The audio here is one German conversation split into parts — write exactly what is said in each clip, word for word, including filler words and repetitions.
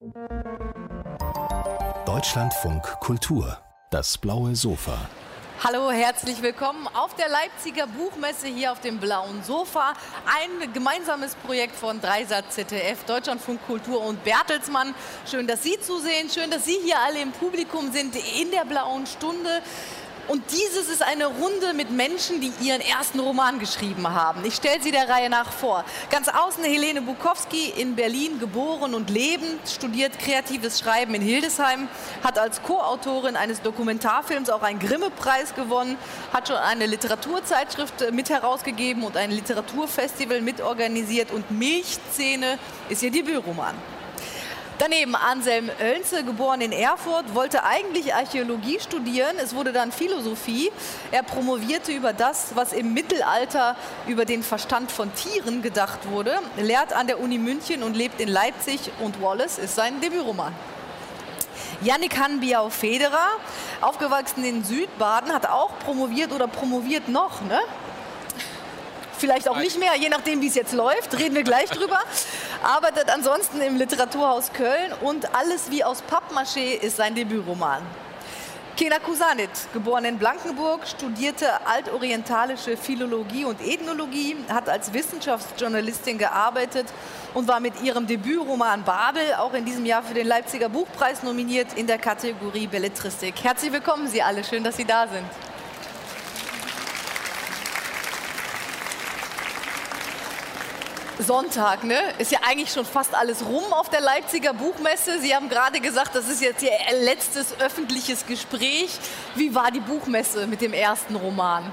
Deutschlandfunk Kultur, das blaue Sofa. Hallo, herzlich willkommen auf der Leipziger Buchmesse hier auf dem blauen Sofa. Ein gemeinsames Projekt von Dreisat Z D F, Deutschlandfunk Kultur und Bertelsmann. Schön, dass Sie zusehen, schön, dass Sie hier alle im Publikum sind in der blauen Stunde. Und dieses ist eine Runde mit Menschen, die ihren ersten Roman geschrieben haben. Ich stelle sie der Reihe nach vor. Ganz außen Helene Bukowski, in Berlin geboren und lebend, studiert kreatives Schreiben in Hildesheim, hat als Co-Autorin eines Dokumentarfilms auch einen Grimme-Preis gewonnen, hat schon eine Literaturzeitschrift mit herausgegeben und ein Literaturfestival mitorganisiert und Milchzähne ist ihr Debütroman. Daneben Anselm Oelze, geboren in Erfurt, wollte eigentlich Archäologie studieren, es wurde dann Philosophie. Er promovierte über das, was im Mittelalter über den Verstand von Tieren gedacht wurde, lehrt an der Uni München und lebt in Leipzig und Wallace ist sein Debütroman. Jannik Hanbiau-Federer, aufgewachsen in Südbaden, hat auch promoviert oder promoviert noch, ne? Vielleicht auch nicht mehr, je nachdem, wie es jetzt läuft, reden wir gleich drüber. Arbeitet ansonsten im Literaturhaus Köln und Alles wie aus Pappmaché ist sein Debütroman. Kenar Kusanit, geboren in Blankenburg, studierte altorientalische Philologie und Ethnologie, hat als Wissenschaftsjournalistin gearbeitet und war mit ihrem Debütroman Babel auch in diesem Jahr für den Leipziger Buchpreis nominiert in der Kategorie Belletristik. Herzlich willkommen Sie alle, schön, dass Sie da sind. Sonntag, ne? Ist ja eigentlich schon fast alles rum auf der Leipziger Buchmesse. Sie haben gerade gesagt, das ist jetzt Ihr letztes öffentliches Gespräch. Wie war die Buchmesse mit dem ersten Roman?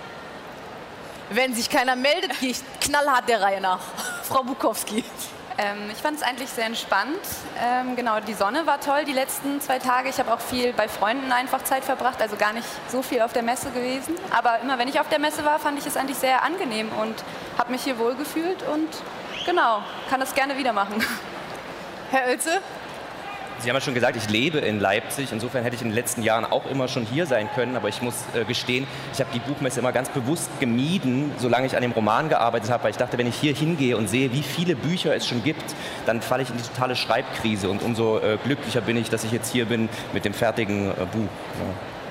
Wenn sich keiner meldet, gehe ich knallhart der Reihe nach. Frau Bukowski. Ähm, ich fand es eigentlich sehr entspannt. Ähm, genau, die Sonne war toll die letzten zwei Tage. Ich habe auch viel bei Freunden einfach Zeit verbracht, also gar nicht so viel auf der Messe gewesen. Aber immer wenn ich auf der Messe war, fand ich es eigentlich sehr angenehm und habe mich hier wohlgefühlt und genau, kann das gerne wieder machen. Herr Oelze? Sie haben ja schon gesagt, ich lebe in Leipzig. Insofern hätte ich in den letzten Jahren auch immer schon hier sein können. Aber ich muss äh, gestehen, ich habe die Buchmesse immer ganz bewusst gemieden, solange ich an dem Roman gearbeitet habe. Weil ich dachte, wenn ich hier hingehe und sehe, wie viele Bücher es schon gibt, dann falle ich in die totale Schreibkrise. Und umso äh, glücklicher bin ich, dass ich jetzt hier bin mit dem fertigen äh, Buch. Ja.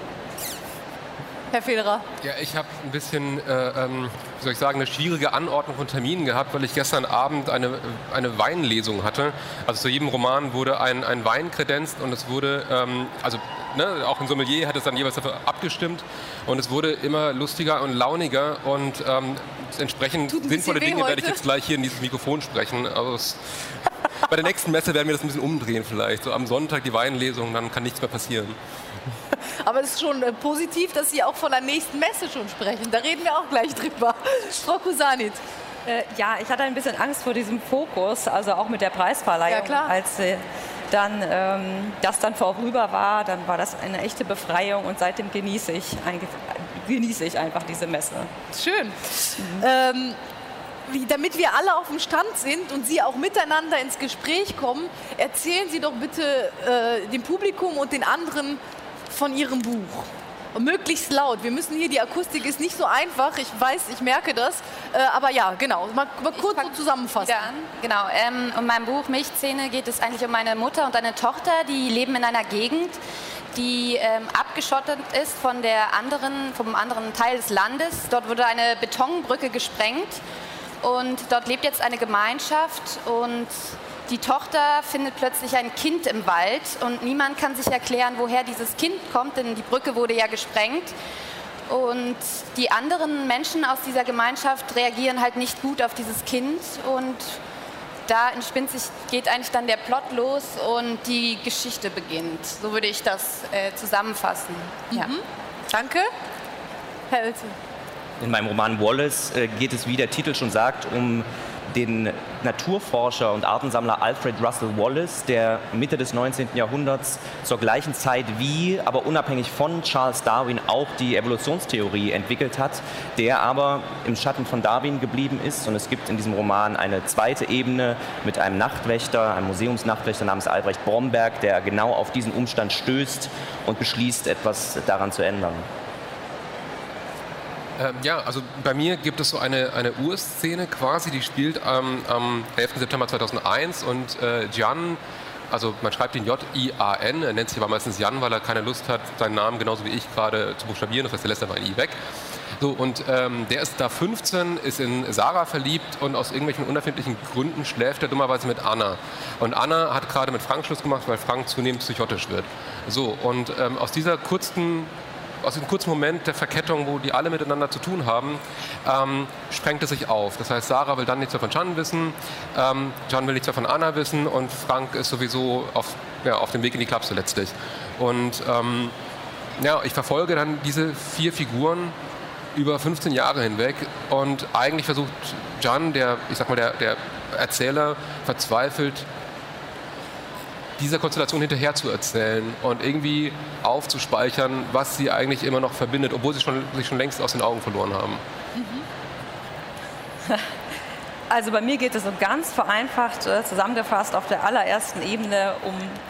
Herr Federer. Ja, ich habe ein bisschen, äh, ähm, wie soll ich sagen, eine schwierige Anordnung von Terminen gehabt, weil ich gestern Abend eine, eine Weinlesung hatte. Also zu jedem Roman wurde ein, ein Wein kredenzt und es wurde, ähm, also ne, auch ein Sommelier hat es dann jeweils dafür abgestimmt und es wurde immer lustiger und launiger und ähm, entsprechend sinnvolle Dinge heute? werde ich jetzt gleich hier in dieses Mikrofon sprechen. Also es, bei der nächsten Messe werden wir das ein bisschen umdrehen vielleicht. So am Sonntag die Weinlesung, dann kann nichts mehr passieren. Aber es ist schon äh, positiv, dass Sie auch von der nächsten Messe schon sprechen. Da reden wir auch gleich drüber. Frau Kusanit. Äh, ja, ich hatte ein bisschen Angst vor diesem Fokus, also auch mit der Preisverleihung. Ja, klar. Als äh, dann ähm, das dann vorüber war, dann war das eine echte Befreiung und seitdem genieße ich, genieße ich einfach diese Messe. Schön. Mhm. Ähm, Wie, damit wir alle auf dem Stand sind und Sie auch miteinander ins Gespräch kommen, erzählen Sie doch bitte äh, dem Publikum und den anderen von Ihrem Buch. Und möglichst laut. Wir müssen hier, die Akustik ist nicht so einfach, ich weiß, ich merke das. Äh, aber ja, genau, mal, mal kurz so zusammenfassen. An. Genau, ähm, um mein Buch Milchzähne geht es eigentlich um meine Mutter und eine Tochter, die leben in einer Gegend, die ähm, abgeschottet ist von der anderen, vom anderen Teil des Landes. Dort wurde eine Betonbrücke gesprengt. Und dort lebt jetzt eine Gemeinschaft und die Tochter findet plötzlich ein Kind im Wald und niemand kann sich erklären, woher dieses Kind kommt, denn die Brücke wurde ja gesprengt. Und die anderen Menschen aus dieser Gemeinschaft reagieren halt nicht gut auf dieses Kind und da entspinnt sich, geht eigentlich dann der Plot los und die Geschichte beginnt. So würde ich das äh, zusammenfassen. Mhm. Ja. Danke. Herr Oelze. In meinem Roman Wallace äh, geht es, wie der Titel schon sagt, um den Naturforscher und Artensammler Alfred Russel Wallace, der Mitte des neunzehnten Jahrhunderts zur gleichen Zeit wie, aber unabhängig von Charles Darwin auch die Evolutionstheorie entwickelt hat, der aber im Schatten von Darwin geblieben ist. Und es gibt in diesem Roman eine zweite Ebene mit einem Nachtwächter, einem Museumsnachtwächter namens Albrecht Bromberg, der genau auf diesen Umstand stößt und beschließt, etwas daran zu ändern. Ähm, ja, also bei mir gibt es so eine, eine Urszene quasi, die spielt ähm, am elften September zweitausendeins und äh, Gian also man schreibt ihn J I A N, er nennt sich aber meistens Jan, weil er keine Lust hat, seinen Namen genauso wie ich gerade zu buchstabieren, das heißt, er lässt einfach ein I weg. So, und ähm, der ist da fünfzehn, ist in Sarah verliebt und aus irgendwelchen unerfindlichen Gründen schläft er dummerweise mit Anna. Und Anna hat gerade mit Frank Schluss gemacht, weil Frank zunehmend psychotisch wird. So, und ähm, aus dieser kurzen aus diesem kurzen Moment der Verkettung, wo die alle miteinander zu tun haben, ähm, sprengt es sich auf. Das heißt, Sarah will dann nichts mehr von Can wissen, ähm, Can will nichts mehr von Anna wissen und Frank ist sowieso auf, ja, auf dem Weg in die Klapse letztlich. Und ähm, ja, ich verfolge dann diese vier Figuren über fünfzehn Jahre hinweg und eigentlich versucht Can, der, ich sag mal, der, der Erzähler, verzweifelt, dieser Konstellation hinterher zu erzählen und irgendwie aufzuspeichern, was sie eigentlich immer noch verbindet, obwohl sie schon, sich schon längst aus den Augen verloren haben. Also bei mir geht es so ganz vereinfacht zusammengefasst auf der allerersten Ebene um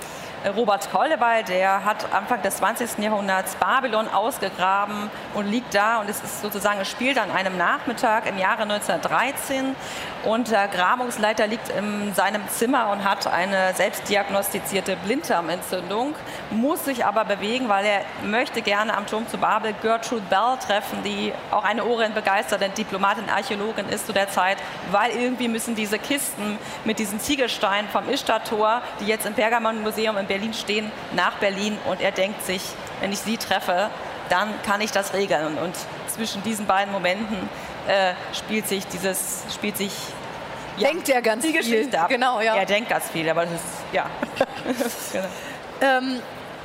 Robert Koldewey, der hat Anfang des zwanzigsten Jahrhunderts Babylon ausgegraben und liegt da und es ist sozusagen, es spielt an einem Nachmittag im Jahre neunzehnhundertdreizehn und der Grabungsleiter liegt in seinem Zimmer und hat eine selbstdiagnostizierte Blinddarmentzündung, muss sich aber bewegen, weil er möchte gerne am Turm zu Babel Gertrude Bell treffen, die auch eine orientbegeisterte Diplomatin, Archäologin ist zu der Zeit, weil irgendwie müssen diese Kisten mit diesen Ziegelsteinen vom Ishtar-Tor, die jetzt im Pergamon-Museum in Berlin stehen, nach Berlin und er denkt sich, wenn ich sie treffe, dann kann ich das regeln. Und zwischen diesen beiden Momenten äh, spielt sich dieses, spielt sich ja, denkt er ganz die viel. Geschichte ab. Genau, ja. Er denkt ganz viel, aber das ist, ja. Genau. Ähm,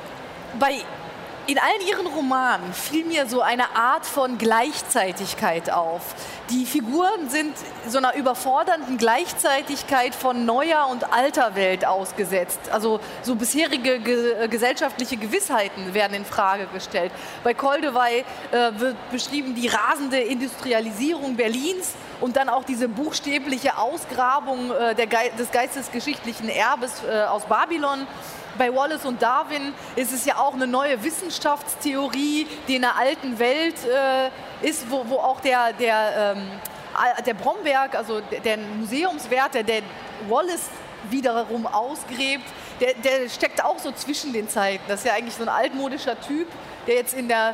bei, in allen Ihren Romanen fiel mir so eine Art von Gleichzeitigkeit auf. Die Figuren sind so einer überfordernden Gleichzeitigkeit von neuer und alter Welt ausgesetzt. Also so bisherige ge gesellschaftliche Gewissheiten werden in Frage gestellt. Bei Koldewey äh, wird beschrieben die rasende Industrialisierung Berlins und dann auch diese buchstäbliche Ausgrabung äh, der Ge des geistesgeschichtlichen Erbes äh, aus Babylon. Bei Wallace und Darwin ist es ja auch eine neue Wissenschaftstheorie, die in der alten Welt äh, ist, wo, wo auch der, der, ähm, der Bromberg, also der, der Museumswärter, der Wallace wiederum ausgräbt, der, der steckt auch so zwischen den Zeiten. Das ist ja eigentlich so ein altmodischer Typ, der jetzt in, der,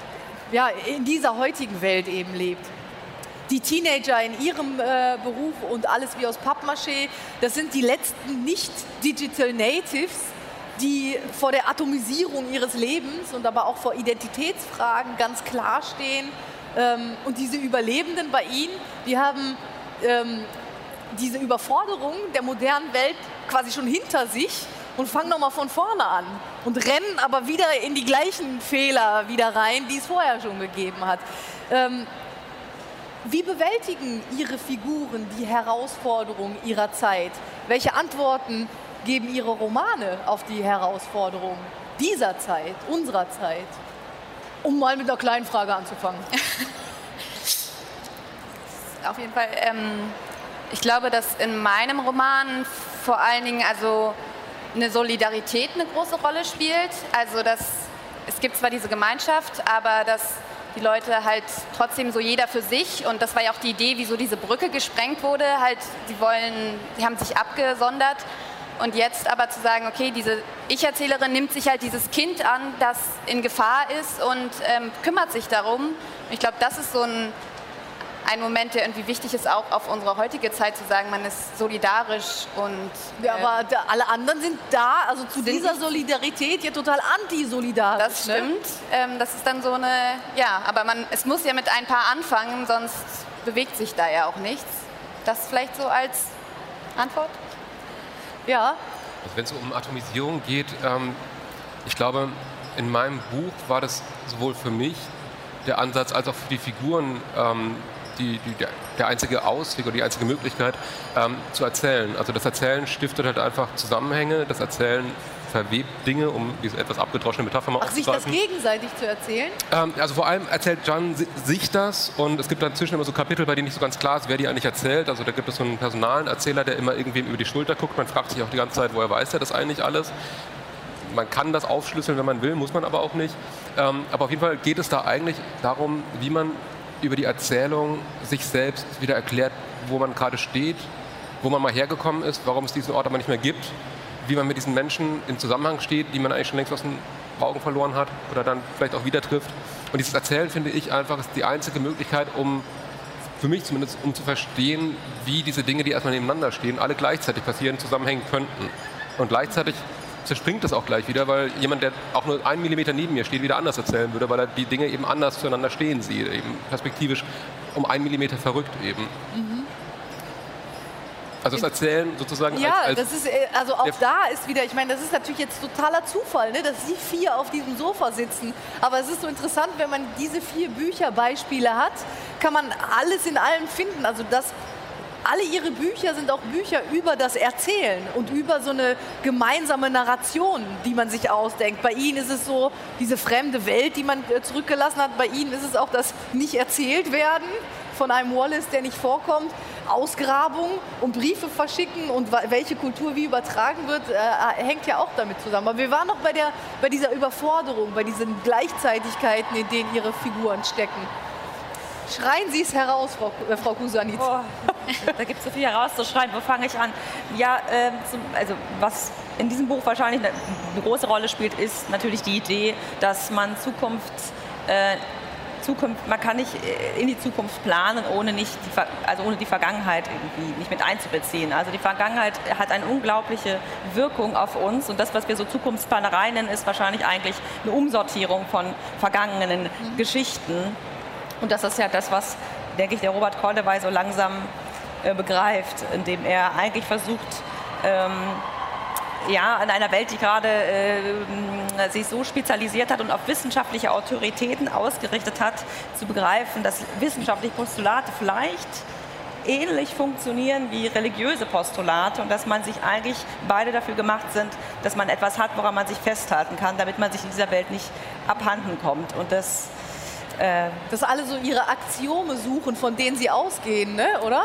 ja, in dieser heutigen Welt eben lebt. Die Teenager in ihrem äh, Beruf und alles wie aus Pappmaché, das sind die letzten nicht-Digital Natives, die vor der Atomisierung ihres Lebens und aber auch vor Identitätsfragen ganz klar stehen. Ähm, und diese Überlebenden bei ihnen, die haben ähm, diese Überforderung der modernen Welt quasi schon hinter sich und fangen nochmal von vorne an und rennen aber wieder in die gleichen Fehler wieder rein, die es vorher schon gegeben hat. Ähm, Wie bewältigen Ihre Figuren die Herausforderungen ihrer Zeit? Welche Antworten geben Ihre Romane auf die Herausforderungen dieser Zeit, unserer Zeit? Um mal mit einer kleinen Frage anzufangen. Auf jeden Fall. Ähm, ich glaube, dass in meinem Roman vor allen Dingen also eine Solidarität eine große Rolle spielt. Also dass es gibt zwar diese Gemeinschaft, aber dass die Leute halt trotzdem so jeder für sich, und das war ja auch die Idee, wieso diese Brücke gesprengt wurde, halt, die wollen, die haben sich abgesondert und jetzt aber zu sagen, okay, diese Ich-Erzählerin nimmt sich halt dieses Kind an, das in Gefahr ist und ähm, kümmert sich darum. Ich glaube, das ist so ein, ein Moment, der irgendwie wichtig ist, auch auf unsere heutige Zeit zu sagen, man ist solidarisch und... Ja, aber ähm, da, alle anderen sind da, also zu dieser Solidarität ja total antisolidarisch. Das stimmt, ne? ähm, das ist dann so eine, ja, aber man, es muss ja mit ein paar anfangen, sonst bewegt sich da ja auch nichts. Das vielleicht so als Antwort? Ja. Also wenn es um Atomisierung geht, ähm, ich glaube, in meinem Buch war das sowohl für mich der Ansatz als auch für die Figuren ähm, die, die, der, der einzige Ausweg oder die einzige Möglichkeit ähm, zu erzählen. Also das Erzählen stiftet halt einfach Zusammenhänge, das Erzählen verwebt Dinge, um diese etwas abgedroschene Metapher mal Ach, sich das gegenseitig zu erzählen? Ähm, also vor allem erzählt Can sich das und es gibt dann zwischen immer so Kapitel, bei denen nicht so ganz klar ist, wer die eigentlich erzählt. Also da gibt es so einen personalen Erzähler, der immer irgendwem über die Schulter guckt. Man fragt sich auch die ganze Zeit, woher weiß er das eigentlich alles? Man kann das aufschlüsseln, wenn man will, muss man aber auch nicht. Ähm, aber auf jeden Fall geht es da eigentlich darum, wie man über die Erzählung sich selbst wieder erklärt, wo man gerade steht, wo man mal hergekommen ist, warum es diesen Ort aber nicht mehr gibt wie man mit diesen Menschen im Zusammenhang steht, die man eigentlich schon längst aus den Augen verloren hat oder dann vielleicht auch wieder trifft. Und dieses Erzählen, finde ich einfach, ist die einzige Möglichkeit, um, für mich zumindest, um zu verstehen, wie diese Dinge, die erstmal nebeneinander stehen, alle gleichzeitig passieren, zusammenhängen könnten. Und gleichzeitig zerspringt das auch gleich wieder, weil jemand, der auch nur einen Millimeter neben mir steht, wieder anders erzählen würde, weil er die Dinge eben anders zueinander stehen sieht, eben perspektivisch um einen Millimeter verrückt eben. Mhm. Also das Erzählen sozusagen ja, als, als das ist, also auch da ist wieder, ich meine, das ist natürlich jetzt totaler Zufall, ne, dass Sie vier auf diesem Sofa sitzen. Aber es ist so interessant, wenn man diese vier Bücherbeispiele hat, kann man alles in allem finden. Also das, alle Ihre Bücher sind auch Bücher über das Erzählen und über so eine gemeinsame Narration, die man sich ausdenkt. Bei Ihnen ist es so diese fremde Welt, die man zurückgelassen hat. Bei Ihnen ist es auch das nicht erzählt werden von einem Wallace, der nicht vorkommt. Ausgrabung und Briefe verschicken und welche Kultur wie übertragen wird, äh, hängt ja auch damit zusammen. Aber wir waren noch bei, der, bei dieser Überforderung, bei diesen Gleichzeitigkeiten, in denen Ihre Figuren stecken. Schreien Sie es heraus, Frau, äh, Frau Kusanitz. Oh, da gibt es so viel herauszuschreien. Wo fange ich an? Ja, äh, zum, also was in diesem Buch wahrscheinlich eine, eine große Rolle spielt, ist natürlich die Idee, dass man Zukunft äh, Zukunft, man kann nicht in die Zukunft planen, ohne, nicht die, also ohne die Vergangenheit irgendwie nicht mit einzubeziehen. Also die Vergangenheit hat eine unglaubliche Wirkung auf uns und das, was wir so Zukunftsplanerei nennen, ist wahrscheinlich eigentlich eine Umsortierung von vergangenen mhm. Geschichten. Und das ist ja das, was, denke ich, der Robert Koldewey so langsam äh, begreift, indem er eigentlich versucht, ähm, ja, in einer Welt, die gerade äh, sich so spezialisiert hat und auf wissenschaftliche Autoritäten ausgerichtet hat, zu begreifen, dass wissenschaftliche Postulate vielleicht ähnlich funktionieren wie religiöse Postulate und dass man sich eigentlich beide dafür gemacht sind, dass man etwas hat, woran man sich festhalten kann, damit man sich in dieser Welt nicht abhanden kommt. Und das, äh, dass alle so ihre Axiome suchen, von denen sie ausgehen, ne? Oder?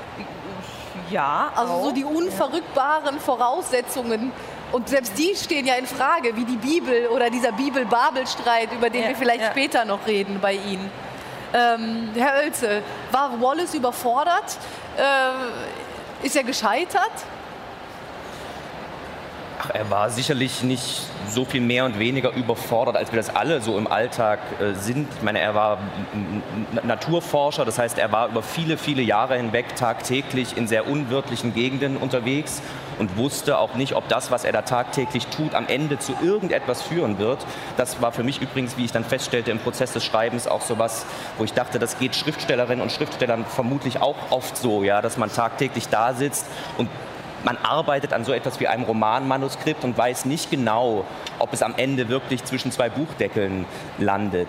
Ja, also auch. so die unverrückbaren Voraussetzungen. Und selbst die stehen ja in Frage, wie die Bibel oder dieser Bibel-Babel-Streit, über den ja, wir vielleicht ja. später noch reden bei Ihnen. Ähm, Herr Oelze, war Wallace überfordert? Äh, ist er gescheitert? Ach, er war sicherlich nicht so viel mehr und weniger überfordert, als wir das alle so im Alltag äh, sind. Ich meine, er war Naturforscher, das heißt, er war über viele, viele Jahre hinweg tagtäglich in sehr unwirtlichen Gegenden unterwegs und wusste auch nicht, ob das, was er da tagtäglich tut, am Ende zu irgendetwas führen wird. Das war für mich übrigens, wie ich dann feststellte, im Prozess des Schreibens auch so was, wo ich dachte, das geht Schriftstellerinnen und Schriftstellern vermutlich auch oft so, ja, dass man tagtäglich da sitzt und man arbeitet an so etwas wie einem Romanmanuskript und weiß nicht genau, ob es am Ende wirklich zwischen zwei Buchdeckeln landet.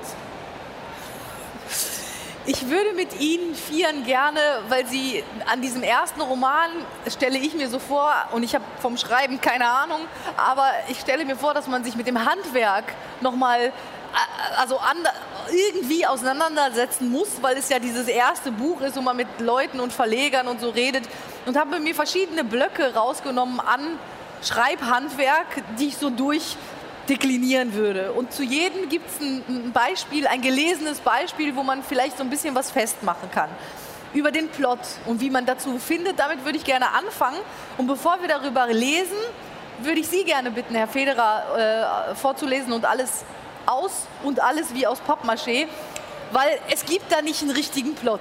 Ich würde mit Ihnen vieren gerne, weil Sie an diesem ersten Roman, stelle ich mir so vor, und ich habe vom Schreiben keine Ahnung, aber ich stelle mir vor, dass man sich mit dem Handwerk nochmal also irgendwie auseinandersetzen muss, weil es ja dieses erste Buch ist, wo man mit Leuten und Verlegern und so redet. Und habe mir verschiedene Blöcke rausgenommen an Schreibhandwerk, die ich so durchdeklinieren würde. Und zu jedem gibt es ein Beispiel, ein gelesenes Beispiel, wo man vielleicht so ein bisschen was festmachen kann. Über den Plot und wie man dazu findet, damit würde ich gerne anfangen. Und bevor wir darüber lesen, würde ich Sie gerne bitten, Herr Federer, äh, vorzulesen und alles aus und alles wie aus Pappmaché, weil es gibt da nicht einen richtigen Plot.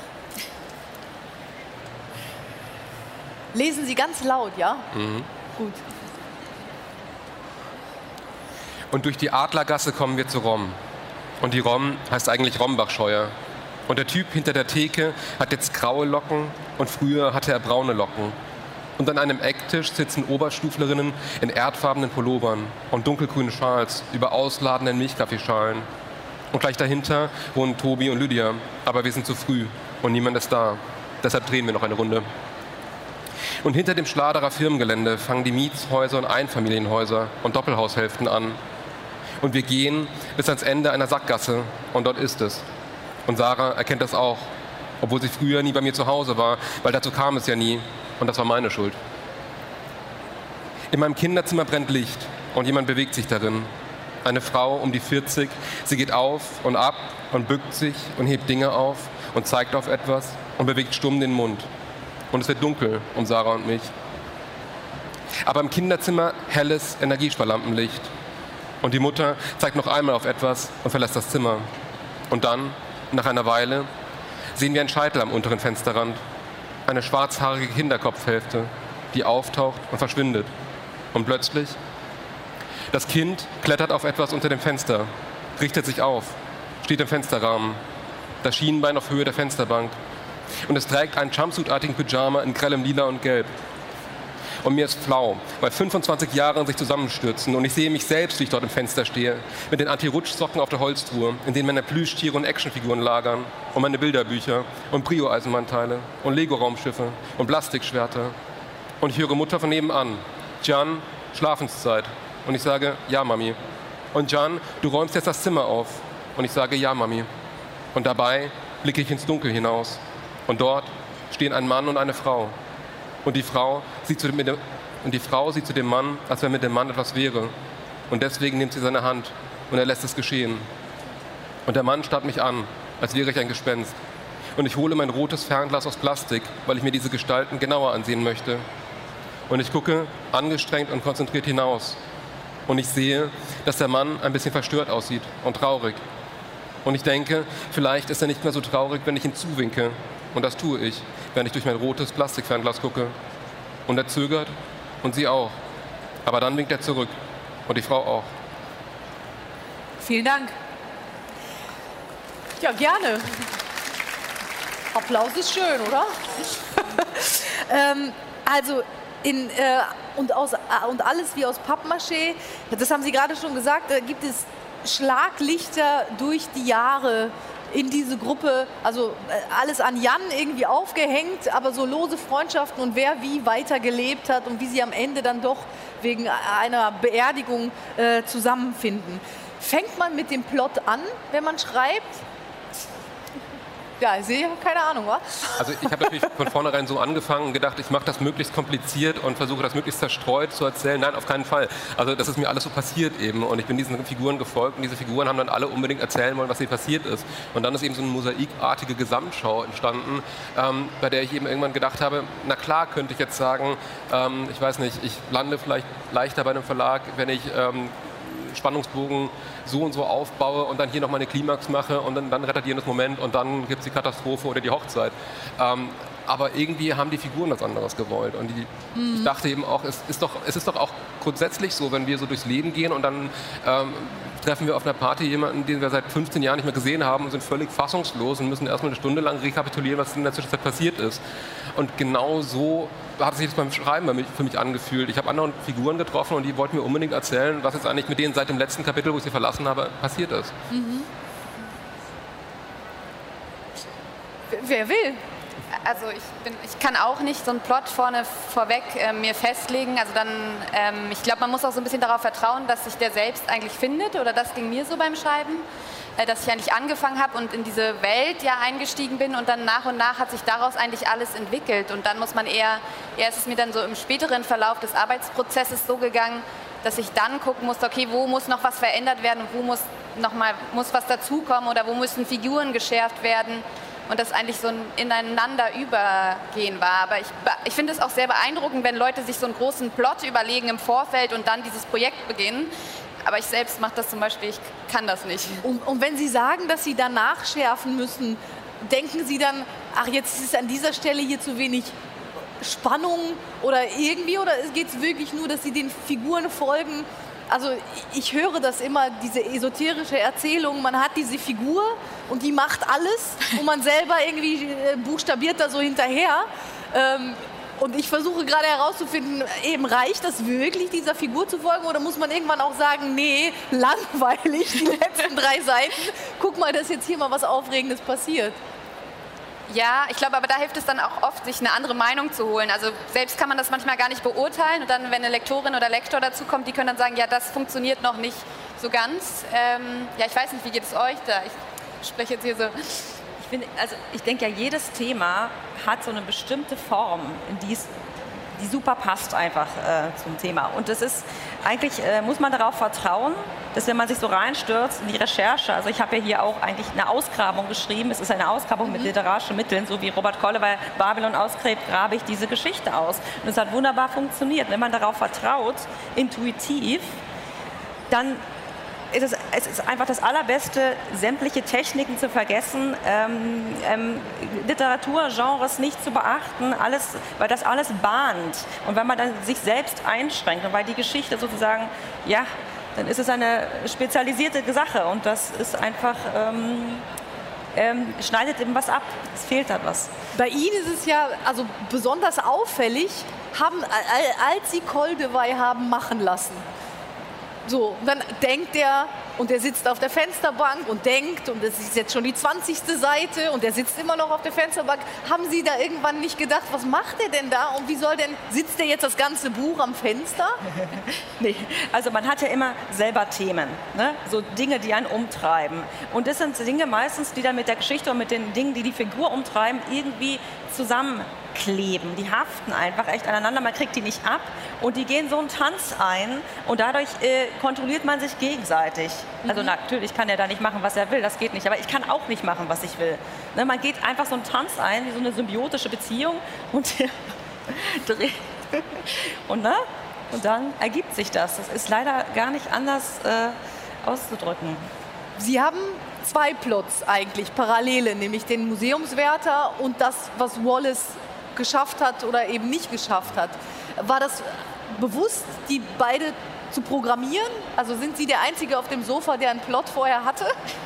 Lesen Sie ganz laut, ja? Mhm. Gut. Und durch die Adlergasse kommen wir zu Rom. Und die Rom heißt eigentlich Rombachscheuer. Und der Typ hinter der Theke hat jetzt graue Locken und früher hatte er braune Locken. Und an einem Ecktisch sitzen Oberstuflerinnen in erdfarbenen Pullovern und dunkelgrünen Schals über ausladenden Milchkaffeeschalen. Und gleich dahinter wohnen Tobi und Lydia. Aber wir sind zu früh und niemand ist da. Deshalb drehen wir noch eine Runde. Und hinter dem Schladerer Firmengelände fangen die Mietshäuser und Einfamilienhäuser und Doppelhaushälften an. Und wir gehen bis ans Ende einer Sackgasse und dort ist es. Und Sarah erkennt das auch, obwohl sie früher nie bei mir zu Hause war, weil dazu kam es ja nie. Und das war meine Schuld. In meinem Kinderzimmer brennt Licht und jemand bewegt sich darin. Eine Frau um die vierzig, sie geht auf und ab und bückt sich und hebt Dinge auf und zeigt auf etwas und bewegt stumm den Mund. Und es wird dunkel um Sarah und mich. Aber im Kinderzimmer helles Energiesparlampenlicht. Und die Mutter zeigt noch einmal auf etwas und verlässt das Zimmer. Und dann, nach einer Weile, sehen wir einen Scheitel am unteren Fensterrand. Eine schwarzhaarige Kinderkopfhälfte, die auftaucht und verschwindet. Und plötzlich, das Kind klettert auf etwas unter dem Fenster, richtet sich auf, steht im Fensterrahmen, das Schienenbein auf Höhe der Fensterbank. Und es trägt einen Jumpsuit-artigen Pyjama in grellem Lila und Gelb. Und mir ist flau, weil fünfundzwanzig Jahre sich zusammenstürzen und ich sehe mich selbst, wie ich dort im Fenster stehe, mit den Anti-Rutsch-Socken auf der Holztruhe, in denen meine Plüschtiere und Actionfiguren lagern und meine Bilderbücher und Brio-Eisenbahnteile und Lego-Raumschiffe und Plastikschwerter. Und ich höre Mutter von nebenan, Jan, Schlafenszeit. Und ich sage, ja, Mami. Und Jan, du räumst jetzt das Zimmer auf. Und ich sage, ja, Mami. Und dabei blicke ich ins Dunkel hinaus. Und dort stehen ein Mann und eine Frau. Und die Frau sieht zu dem, und die Frau sieht zu dem Mann, als wenn mit dem Mann etwas wäre. Und deswegen nimmt sie seine Hand und er lässt es geschehen. Und der Mann starrt mich an, als wäre ich ein Gespenst. Und ich hole mein rotes Fernglas aus Plastik, weil ich mir diese Gestalten genauer ansehen möchte. Und ich gucke angestrengt und konzentriert hinaus. Und ich sehe, dass der Mann ein bisschen verstört aussieht und traurig. Und ich denke, vielleicht ist er nicht mehr so traurig, wenn ich ihm zuwinke. Und das tue ich, während ich durch mein rotes Plastikfernglas gucke. Und er zögert und sie auch. Aber dann winkt er zurück. Und die Frau auch. Vielen Dank. Ja, gerne. Applaus ist schön, oder? ähm, also, in, äh, und, aus, äh, und alles wie aus Pappmaché, das haben Sie gerade schon gesagt, da gibt es Schlaglichter durch die Jahre in diese Gruppe, also alles an Jan irgendwie aufgehängt, aber so lose Freundschaften und wer wie weitergelebt hat und wie sie am Ende dann doch wegen einer Beerdigung äh, zusammenfinden. Fängt man mit dem Plot an, wenn man schreibt? Ja, ich sehe, keine Ahnung, was? Also ich habe natürlich von vornherein so angefangen und gedacht, ich mache das möglichst kompliziert und versuche das möglichst zerstreut zu erzählen. Nein, auf keinen Fall. Also das ist mir alles so passiert eben und ich bin diesen Figuren gefolgt und diese Figuren haben dann alle unbedingt erzählen wollen, was hier passiert ist. Und dann ist eben so eine mosaikartige Gesamtschau entstanden, ähm, bei der ich eben irgendwann gedacht habe, na klar könnte ich jetzt sagen, ähm, ich weiß nicht, ich lande vielleicht leichter bei einem Verlag, wenn ich ähm, Spannungsbogen so und so aufbaue und dann hier nochmal eine Klimax mache und dann, dann rettet jedes Moment und dann gibt es die Katastrophe oder die Hochzeit. Ähm, aber irgendwie haben die Figuren was anderes gewollt. Und die, mhm. ich dachte eben auch, es ist, doch, es ist doch auch grundsätzlich so, wenn wir so durchs Leben gehen und dann ähm, treffen wir auf einer Party jemanden, den wir seit fünfzehn Jahren nicht mehr gesehen haben und sind völlig fassungslos und müssen erstmal eine Stunde lang rekapitulieren, was in der Zwischenzeit passiert ist. Und genau so hat es sich das beim Schreiben bei mich, für mich angefühlt. Ich habe andere Figuren getroffen und die wollten mir unbedingt erzählen, was jetzt eigentlich mit denen seit dem letzten Kapitel, wo ich sie verlassen habe, passiert ist. Mhm. Wer will? Also ich, bin, ich kann auch nicht so einen Plot vorne vorweg äh, mir festlegen. Also dann, ähm, ich glaube, man muss auch so ein bisschen darauf vertrauen, dass sich der selbst eigentlich findet. Oder das ging mir so beim Schreiben, äh, dass ich eigentlich angefangen habe und in diese Welt ja eingestiegen bin und dann nach und nach hat sich daraus eigentlich alles entwickelt. Und dann muss man eher, eher ist es mir dann so im späteren Verlauf des Arbeitsprozesses so gegangen, dass ich dann gucken musste, okay, wo muss noch was verändert werden, wo muss noch mal muss was dazukommen oder wo müssen Figuren geschärft werden. Und das eigentlich so ein ineinander übergehen war. Aber ich, ich finde es auch sehr beeindruckend, wenn Leute sich so einen großen Plot überlegen im Vorfeld und dann dieses Projekt beginnen. Aber ich selbst mache das zum Beispiel, ich kann das nicht. Und, und wenn Sie sagen, dass Sie dann nachschärfen müssen, denken Sie dann, ach, jetzt ist es an dieser Stelle hier zu wenig Spannung oder irgendwie? Oder geht es wirklich nur, dass Sie den Figuren folgen? Also ich höre das immer, diese esoterische Erzählung, man hat diese Figur und die macht alles und man selber irgendwie buchstabiert da so hinterher. Und ich versuche gerade herauszufinden, eben reicht das wirklich, dieser Figur zu folgen oder muss man irgendwann auch sagen, nee, langweilig, die letzten drei Seiten, guck mal, dass jetzt hier mal was Aufregendes passiert. Ja, ich glaube, aber da hilft es dann auch oft, sich eine andere Meinung zu holen. Also selbst kann man das manchmal gar nicht beurteilen und dann, wenn eine Lektorin oder Lektor dazu kommt, die können dann sagen, ja, das funktioniert noch nicht so ganz. Ähm, ja, ich weiß nicht, wie geht es euch da? Ich spreche jetzt hier so. Ich, bin, also ich denke ja, jedes Thema hat so eine bestimmte Form, in die es, die super passt einfach äh, zum Thema. Und das ist, eigentlich äh, muss man darauf vertrauen, dass wenn man sich so reinstürzt in die Recherche, also ich habe ja hier auch eigentlich eine Ausgrabung geschrieben, es ist eine Ausgrabung mhm. mit literarischen Mitteln, so wie Robert Kollewey Babylon ausgräbt, grabe ich diese Geschichte aus. Und es hat wunderbar funktioniert. Wenn man darauf vertraut, intuitiv, dann ist es, es ist einfach das Allerbeste, sämtliche Techniken zu vergessen, ähm, ähm, Literaturgenres nicht zu beachten, alles, weil das alles bahnt. Und wenn man dann sich selbst einschränkt und weil die Geschichte sozusagen, ja, dann ist es eine spezialisierte Sache und das ist einfach, ähm, ähm, schneidet eben was ab, es fehlt da was. Bei Ihnen ist es ja also besonders auffällig, haben, als Sie Koldewey haben machen lassen. So, dann denkt er und er sitzt auf der Fensterbank und denkt und es ist jetzt schon die zwanzigste Seite und er sitzt immer noch auf der Fensterbank. Haben Sie da irgendwann nicht gedacht, was macht er denn da und wie soll denn, sitzt er jetzt das ganze Buch am Fenster? Nee, also man hat ja immer selber Themen, ne? So Dinge, die einen umtreiben. Und das sind Dinge meistens, die dann mit der Geschichte und mit den Dingen, die die Figur umtreiben, irgendwie zusammenkleben. Die haften einfach echt aneinander, man kriegt die nicht ab und die gehen so einen Tanz ein und dadurch äh, kontrolliert man sich gegenseitig. Mhm. Also natürlich kann er da nicht machen, was er will, das geht nicht, aber ich kann auch nicht machen, was ich will. Ne, man geht einfach so einen Tanz ein, wie so eine symbiotische Beziehung und, und, ne? und dann ergibt sich das. Das ist leider gar nicht anders äh, auszudrücken. Sie haben zwei Plots eigentlich, Parallele, nämlich den Museumswärter und das, was Wallace geschafft hat oder eben nicht geschafft hat. War das bewusst, die beide zu programmieren? Also sind Sie der Einzige auf dem Sofa, der einen Plot vorher hatte?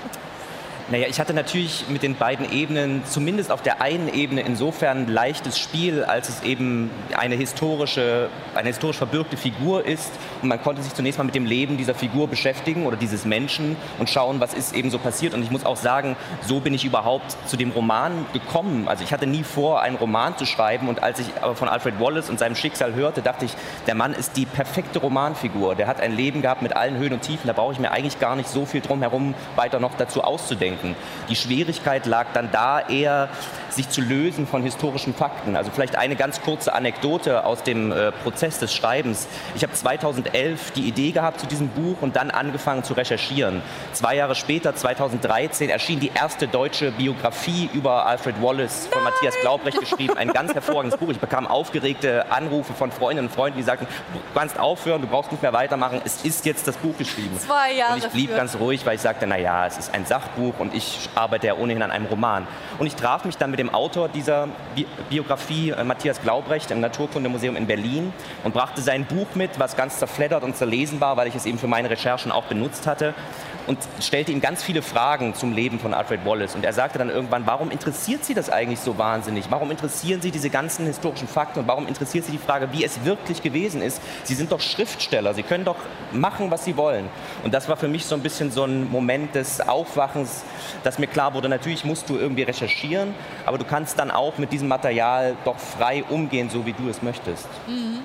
Naja, ich hatte natürlich mit den beiden Ebenen, zumindest auf der einen Ebene, insofern ein leichtes Spiel, als es eben eine historische, eine historisch verbürgte Figur ist. Und man konnte sich zunächst mal mit dem Leben dieser Figur beschäftigen oder dieses Menschen und schauen, was ist eben so passiert. Und ich muss auch sagen, so bin ich überhaupt zu dem Roman gekommen. Also ich hatte nie vor, einen Roman zu schreiben. Und als ich aber von Alfred Wallace und seinem Schicksal hörte, dachte ich, der Mann ist die perfekte Romanfigur. Der hat ein Leben gehabt mit allen Höhen und Tiefen. Da brauche ich mir eigentlich gar nicht so viel drum herum weiter noch dazu auszudenken. Die Schwierigkeit lag dann da eher, sich zu lösen von historischen Fakten. Also vielleicht eine ganz kurze Anekdote aus dem äh, Prozess des Schreibens. Ich habe zweitausendelf die Idee gehabt zu diesem Buch und dann angefangen zu recherchieren. Zwei Jahre später, zweitausenddreizehn, erschien die erste deutsche Biografie über Alfred Wallace von Nein. Matthias Glaubrecht geschrieben. Ein ganz hervorragendes Buch. Ich bekam aufgeregte Anrufe von Freundinnen und Freunden, die sagten, du kannst aufhören, du brauchst nicht mehr weitermachen, es ist jetzt das Buch geschrieben. Zwei Jahre und ich blieb für. ganz ruhig, weil ich sagte, naja, es ist ein Sachbuch und ich arbeite ja ohnehin an einem Roman. Und ich traf mich dann mit dem Autor dieser Bi Biografie, äh, Matthias Glaubrecht, im Naturkundemuseum in Berlin und brachte sein Buch mit, was ganz zerfleddert und zerlesen war, weil ich es eben für meine Recherchen auch benutzt hatte. Und stellte ihm ganz viele Fragen zum Leben von Alfred Wallace. Und er sagte dann irgendwann, warum interessiert Sie das eigentlich so wahnsinnig? Warum interessieren Sie diese ganzen historischen Fakten? Und warum interessiert Sie die Frage, wie es wirklich gewesen ist? Sie sind doch Schriftsteller, Sie können doch machen, was Sie wollen. Und das war für mich so ein bisschen so ein Moment des Aufwachens, dass mir klar wurde, natürlich musst du irgendwie recherchieren, aber du kannst dann auch mit diesem Material doch frei umgehen, so wie du es möchtest. Mhm.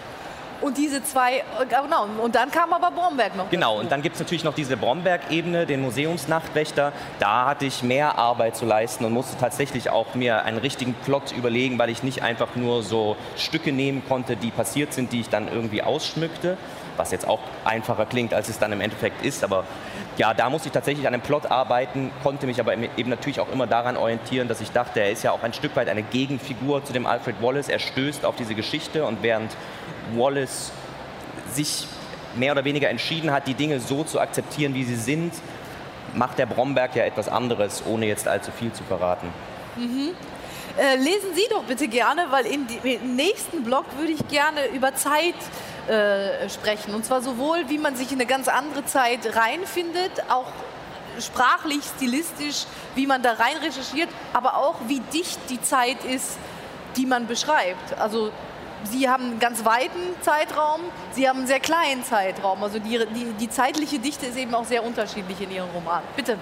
Und diese zwei, genau, und dann kam aber Bromberg noch. Genau, dazu. Und dann gibt es natürlich noch diese Bromberg-Ebene, den Museumsnachtwächter. Da hatte ich mehr Arbeit zu leisten und musste tatsächlich auch mir einen richtigen Plot überlegen, weil ich nicht einfach nur so Stücke nehmen konnte, die passiert sind, die ich dann irgendwie ausschmückte. Was jetzt auch einfacher klingt, als es dann im Endeffekt ist. Aber ja, da musste ich tatsächlich an einem Plot arbeiten, konnte mich aber eben natürlich auch immer daran orientieren, dass ich dachte, er ist ja auch ein Stück weit eine Gegenfigur zu dem Alfred Wallace. Er stößt auf diese Geschichte und während Wallace sich mehr oder weniger entschieden hat, die Dinge so zu akzeptieren, wie sie sind, macht der Bromberg ja etwas anderes, ohne jetzt allzu viel zu verraten. Mhm. Äh, lesen Sie doch bitte gerne, weil in die, im nächsten Blog würde ich gerne über Zeit äh, sprechen. Und zwar sowohl, wie man sich in eine ganz andere Zeit reinfindet, auch sprachlich, stilistisch, wie man da rein recherchiert, aber auch, wie dicht die Zeit ist, die man beschreibt. Also Sie haben einen ganz weiten Zeitraum, Sie haben einen sehr kleinen Zeitraum. Also die, die, die zeitliche Dichte ist eben auch sehr unterschiedlich in Ihrem Roman. Bitte.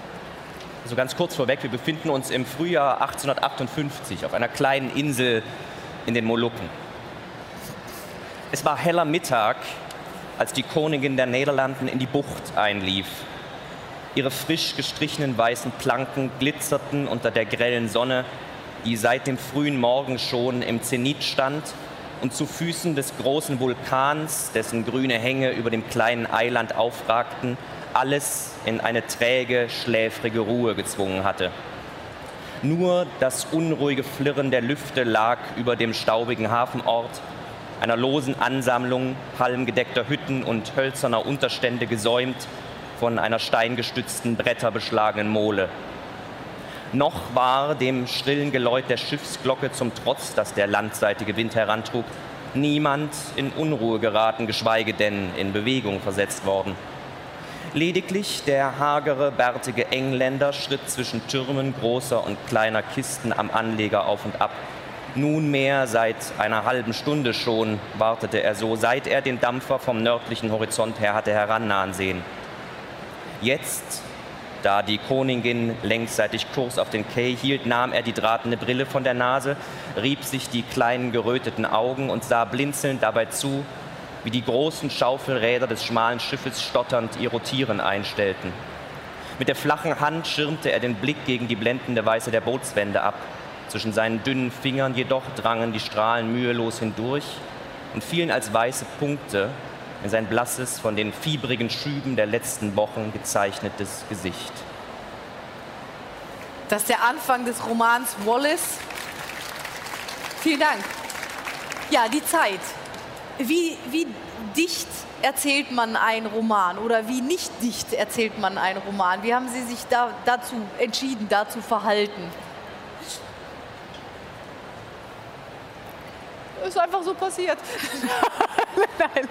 Also ganz kurz vorweg, wir befinden uns im Frühjahr achtzehnhundertachtundfünfzig auf einer kleinen Insel in den Molukken. Es war heller Mittag, als die Königin der Niederlanden in die Bucht einlief. Ihre frisch gestrichenen weißen Planken glitzerten unter der grellen Sonne, die seit dem frühen Morgen schon im Zenit stand und zu Füßen des großen Vulkans, dessen grüne Hänge über dem kleinen Eiland aufragten, alles in eine träge, schläfrige Ruhe gezwungen hatte. Nur das unruhige Flirren der Lüfte lag über dem staubigen Hafenort, einer losen Ansammlung palmgedeckter Hütten und hölzerner Unterstände gesäumt von einer steingestützten, bretterbeschlagenen Mole. Noch war dem schrillen Geläut der Schiffsglocke zum Trotz, das der landseitige Wind herantrug, niemand in Unruhe geraten, geschweige denn in Bewegung versetzt worden. Lediglich der hagere, bärtige Engländer schritt zwischen Türmen großer und kleiner Kisten am Anleger auf und ab. Nunmehr seit einer halben Stunde schon wartete er so, seit er den Dampfer vom nördlichen Horizont her hatte herannahen sehen. Jetzt, da die Koningin längsseitig Kurs auf den Quai hielt, nahm er die drahtene Brille von der Nase, rieb sich die kleinen geröteten Augen und sah blinzelnd dabei zu, wie die großen Schaufelräder des schmalen Schiffes stotternd ihr Rotieren einstellten. Mit der flachen Hand schirmte er den Blick gegen die blendende Weiße der Bootswände ab. Zwischen seinen dünnen Fingern jedoch drangen die Strahlen mühelos hindurch und fielen als weiße Punkte in sein blasses, von den fiebrigen Schüben der letzten Wochen gezeichnetes Gesicht. Das ist der Anfang des Romans Wallace. Vielen Dank. Ja, die Zeit. Wie, wie dicht erzählt man einen Roman oder wie nicht dicht erzählt man einen Roman? Wie haben Sie sich da, dazu entschieden, dazu verhalten? Ist einfach so passiert. Nein.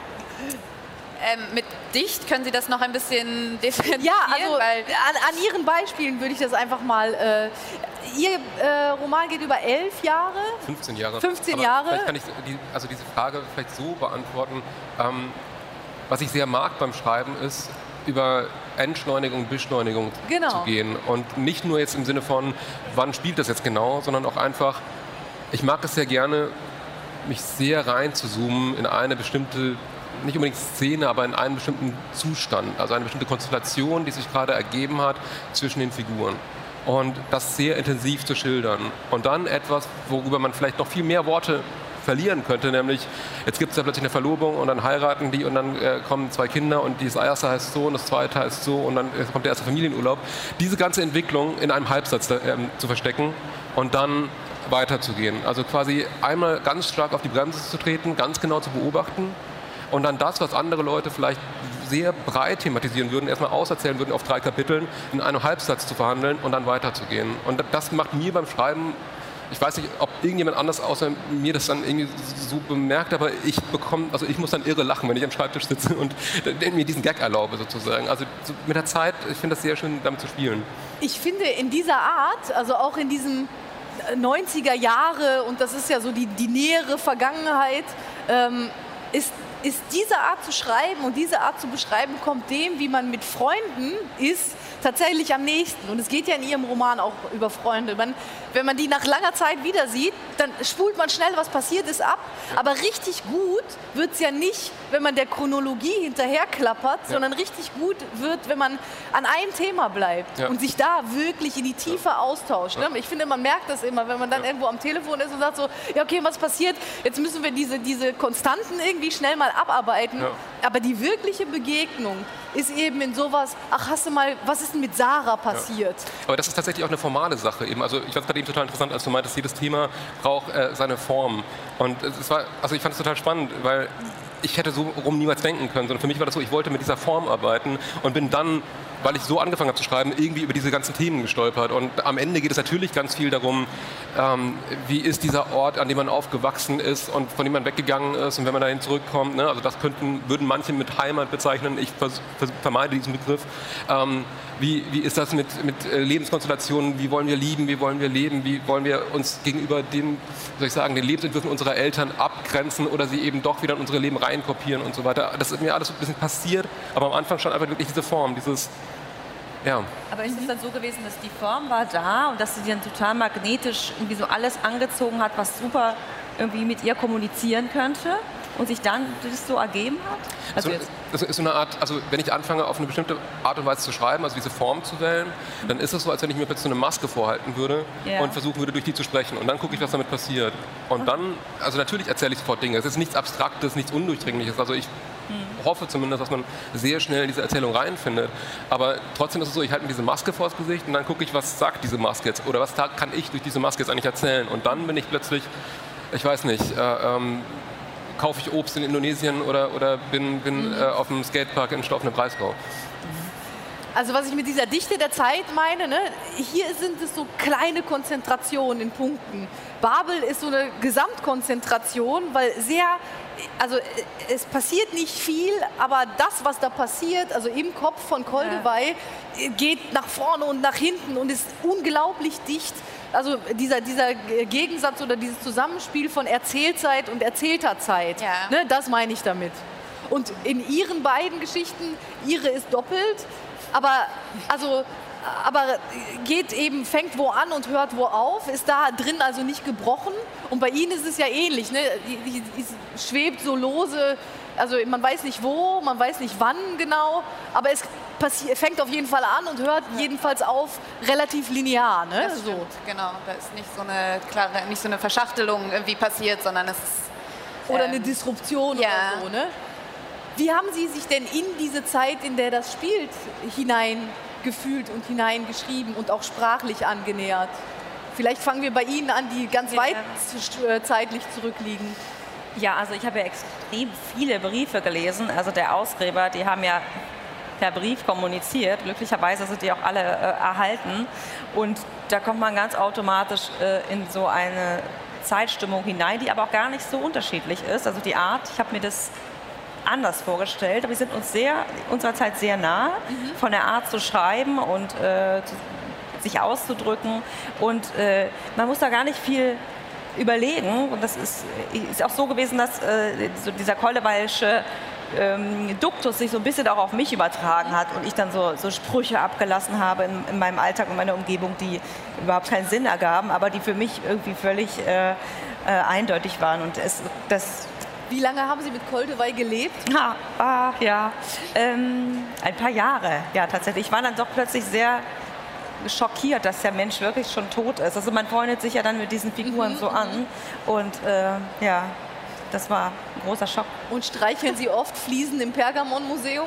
Ähm, mit dicht können Sie das noch ein bisschen differenzieren? Ja, also weil an, an Ihren Beispielen würde ich das einfach mal... Äh, Ihr äh, Roman geht über elf Jahre? fünfzehn Jahre. fünfzehn Aber Jahre. Vielleicht kann ich die, also diese Frage vielleicht so beantworten. Ähm, was ich sehr mag beim Schreiben ist, über Entschleunigung, Beschleunigung genau. zu gehen. Und nicht nur jetzt im Sinne von, wann spielt das jetzt genau, sondern auch einfach, ich mag es sehr gerne, mich sehr rein zu zoomen in eine bestimmte, nicht unbedingt Szene, aber in einen bestimmten Zustand, also eine bestimmte Konstellation, die sich gerade ergeben hat zwischen den Figuren. Und das sehr intensiv zu schildern. Und dann etwas, worüber man vielleicht noch viel mehr Worte verlieren könnte, nämlich jetzt gibt es da plötzlich eine Verlobung und dann heiraten die und dann äh, kommen zwei Kinder und das erste heißt so und das zweite heißt so und dann äh, kommt der erste Familienurlaub. Diese ganze Entwicklung in einem Halbsatz äh, zu verstecken und dann weiterzugehen. Also quasi einmal ganz stark auf die Bremse zu treten, ganz genau zu beobachten und dann das, was andere Leute vielleicht sehr breit thematisieren würden, erstmal auserzählen würden auf drei Kapiteln, in einem Halbsatz zu verhandeln und dann weiterzugehen. Und das macht mir beim Schreiben, ich weiß nicht, ob irgendjemand anders außer mir das dann irgendwie so bemerkt, aber ich bekomme, also ich muss dann irre lachen, wenn ich am Schreibtisch sitze und mir diesen Gag erlaube sozusagen. Also mit der Zeit, ich finde das sehr schön, damit zu spielen. Ich finde in dieser Art, also auch in diesem neunziger Jahre, und das ist ja so die, die nähere Vergangenheit, ähm, ist ist diese Art zu schreiben und diese Art zu beschreiben, kommt dem, wie man mit Freunden ist, tatsächlich am nächsten. Und es geht ja in Ihrem Roman auch über Freunde. Man, wenn man die nach langer Zeit wieder sieht, dann spult man schnell, was passiert ist, ab. Ja. Aber richtig gut wird es ja nicht, wenn man der Chronologie hinterherklappert, ja. sondern richtig gut wird, wenn man an einem Thema bleibt ja. und sich da wirklich in die Tiefe ja. austauscht. Ne? Ich finde, man merkt das immer, wenn man dann ja. irgendwo am Telefon ist und sagt so, ja okay, was passiert? Jetzt müssen wir diese, diese Konstanten irgendwie schnell mal abarbeiten. Ja. Aber die wirkliche Begegnung ist eben in sowas, ach, hast du mal, was ist denn mit Sarah passiert? Ja. Aber das ist tatsächlich auch eine formale Sache eben. Also ich fand es gerade eben total interessant, als du meintest, jedes Thema braucht äh, seine Form. Und es war, also ich fand es total spannend, weil ich hätte so rum niemals denken können, sondern für mich war das so, ich wollte mit dieser Form arbeiten und bin dann, weil ich so angefangen habe zu schreiben, irgendwie über diese ganzen Themen gestolpert. Und am Ende geht es natürlich ganz viel darum, ähm, wie ist dieser Ort, an dem man aufgewachsen ist und von dem man weggegangen ist und wenn man dahin zurückkommt. Ne? Also das könnten, würden manche mit Heimat bezeichnen, ich vers vers vermeide diesen Begriff. Ähm, wie, wie ist das mit, mit Lebenskonstellationen, wie wollen wir lieben, wie wollen wir leben, wie wollen wir uns gegenüber den, soll ich sagen, den Lebensentwürfen unserer Eltern abgrenzen oder sie eben doch wieder in unsere Leben reinkopieren und so weiter. Das ist mir alles so ein bisschen passiert, aber am Anfang stand einfach wirklich diese Form, dieses ja. Aber ist es dann so gewesen, dass die Form war da und dass sie dann total magnetisch irgendwie so alles angezogen hat, was super irgendwie mit ihr kommunizieren könnte? und sich dann das so ergeben hat? Also so, das ist so eine Art, also wenn ich anfange, auf eine bestimmte Art und Weise zu schreiben, also diese Form zu wählen, dann ist es so, als wenn ich mir plötzlich so eine Maske vorhalten würde ja. und versuchen würde, durch die zu sprechen. Und dann gucke ich, was damit passiert. Und dann, also natürlich erzähle ich sofort Dinge. Es ist nichts Abstraktes, nichts Undurchdringliches. Also ich hm. hoffe zumindest, dass man sehr schnell in diese Erzählung reinfindet. Aber trotzdem ist es so, ich halte mir diese Maske vors Gesicht und dann gucke ich, was sagt diese Maske jetzt oder was kann ich durch diese Maske jetzt eigentlich erzählen. Und dann bin ich plötzlich, ich weiß nicht, äh, ähm, kaufe ich Obst in Indonesien oder, oder bin, bin mhm. äh, auf dem Skatepark in Stoff im Breisgau. Also was ich mit dieser Dichte der Zeit meine, ne, hier sind es so kleine Konzentrationen in Punkten. Babel ist so eine Gesamtkonzentration, weil sehr, also es passiert nicht viel, aber das, was da passiert, also im Kopf von Koldewey, ja. geht nach vorne und nach hinten und ist unglaublich dicht. Also dieser, dieser Gegensatz oder dieses Zusammenspiel von Erzählzeit und erzählter Zeit, ja. ne, das meine ich damit. Und in ihren beiden Geschichten, ihre ist doppelt, aber, also, aber geht eben, fängt wo an und hört wo auf, ist da drin also nicht gebrochen. Und bei ihnen ist es ja ähnlich, ne? Die, die, die schwebt so lose, also man weiß nicht wo, man weiß nicht wann genau, aber es fängt auf jeden Fall an und hört ja. jedenfalls auf relativ linear. Ne? Das stimmt, so. Genau. Da ist nicht so eine klare, nicht so eine Verschachtelung irgendwie passiert, sondern es ist... Oder ähm, eine Disruption ja. oder so. Ne? Wie haben Sie sich denn in diese Zeit, in der das spielt, hineingefühlt und hineingeschrieben und auch sprachlich angenähert? Vielleicht fangen wir bei Ihnen an, die ganz weit ja. zeitlich zurückliegen. Ja, also ich habe ja extrem viele Briefe gelesen. Also der Ausgeber, die haben ja per Brief kommuniziert. Glücklicherweise sind die auch alle äh, erhalten. Und da kommt man ganz automatisch äh, in so eine Zeitstimmung hinein, die aber auch gar nicht so unterschiedlich ist. Also die Art, ich habe mir das anders vorgestellt, aber wir sind uns sehr, unserer Zeit sehr nah, mhm. von der Art zu schreiben und äh, sich auszudrücken. Und äh, man muss da gar nicht viel überlegen. Und das ist, ist auch so gewesen, dass äh, so dieser Koldeweysche ähm, Duktus sich so ein bisschen auch auf mich übertragen hat und ich dann so, so Sprüche abgelassen habe in, in meinem Alltag und meiner Umgebung, die überhaupt keinen Sinn ergaben, aber die für mich irgendwie völlig äh, äh, eindeutig waren. Und es, das Wie lange haben Sie mit Koldewey gelebt? Ah, ah, ja, ähm, ein paar Jahre, ja tatsächlich. Ich war dann doch plötzlich sehr schockiert, dass der Mensch wirklich schon tot ist. Also man freundet sich ja dann mit diesen Figuren mhm. so an und äh, ja, das war ein großer Schock. Und streicheln Sie oft Fliesen im Pergamon-Museum?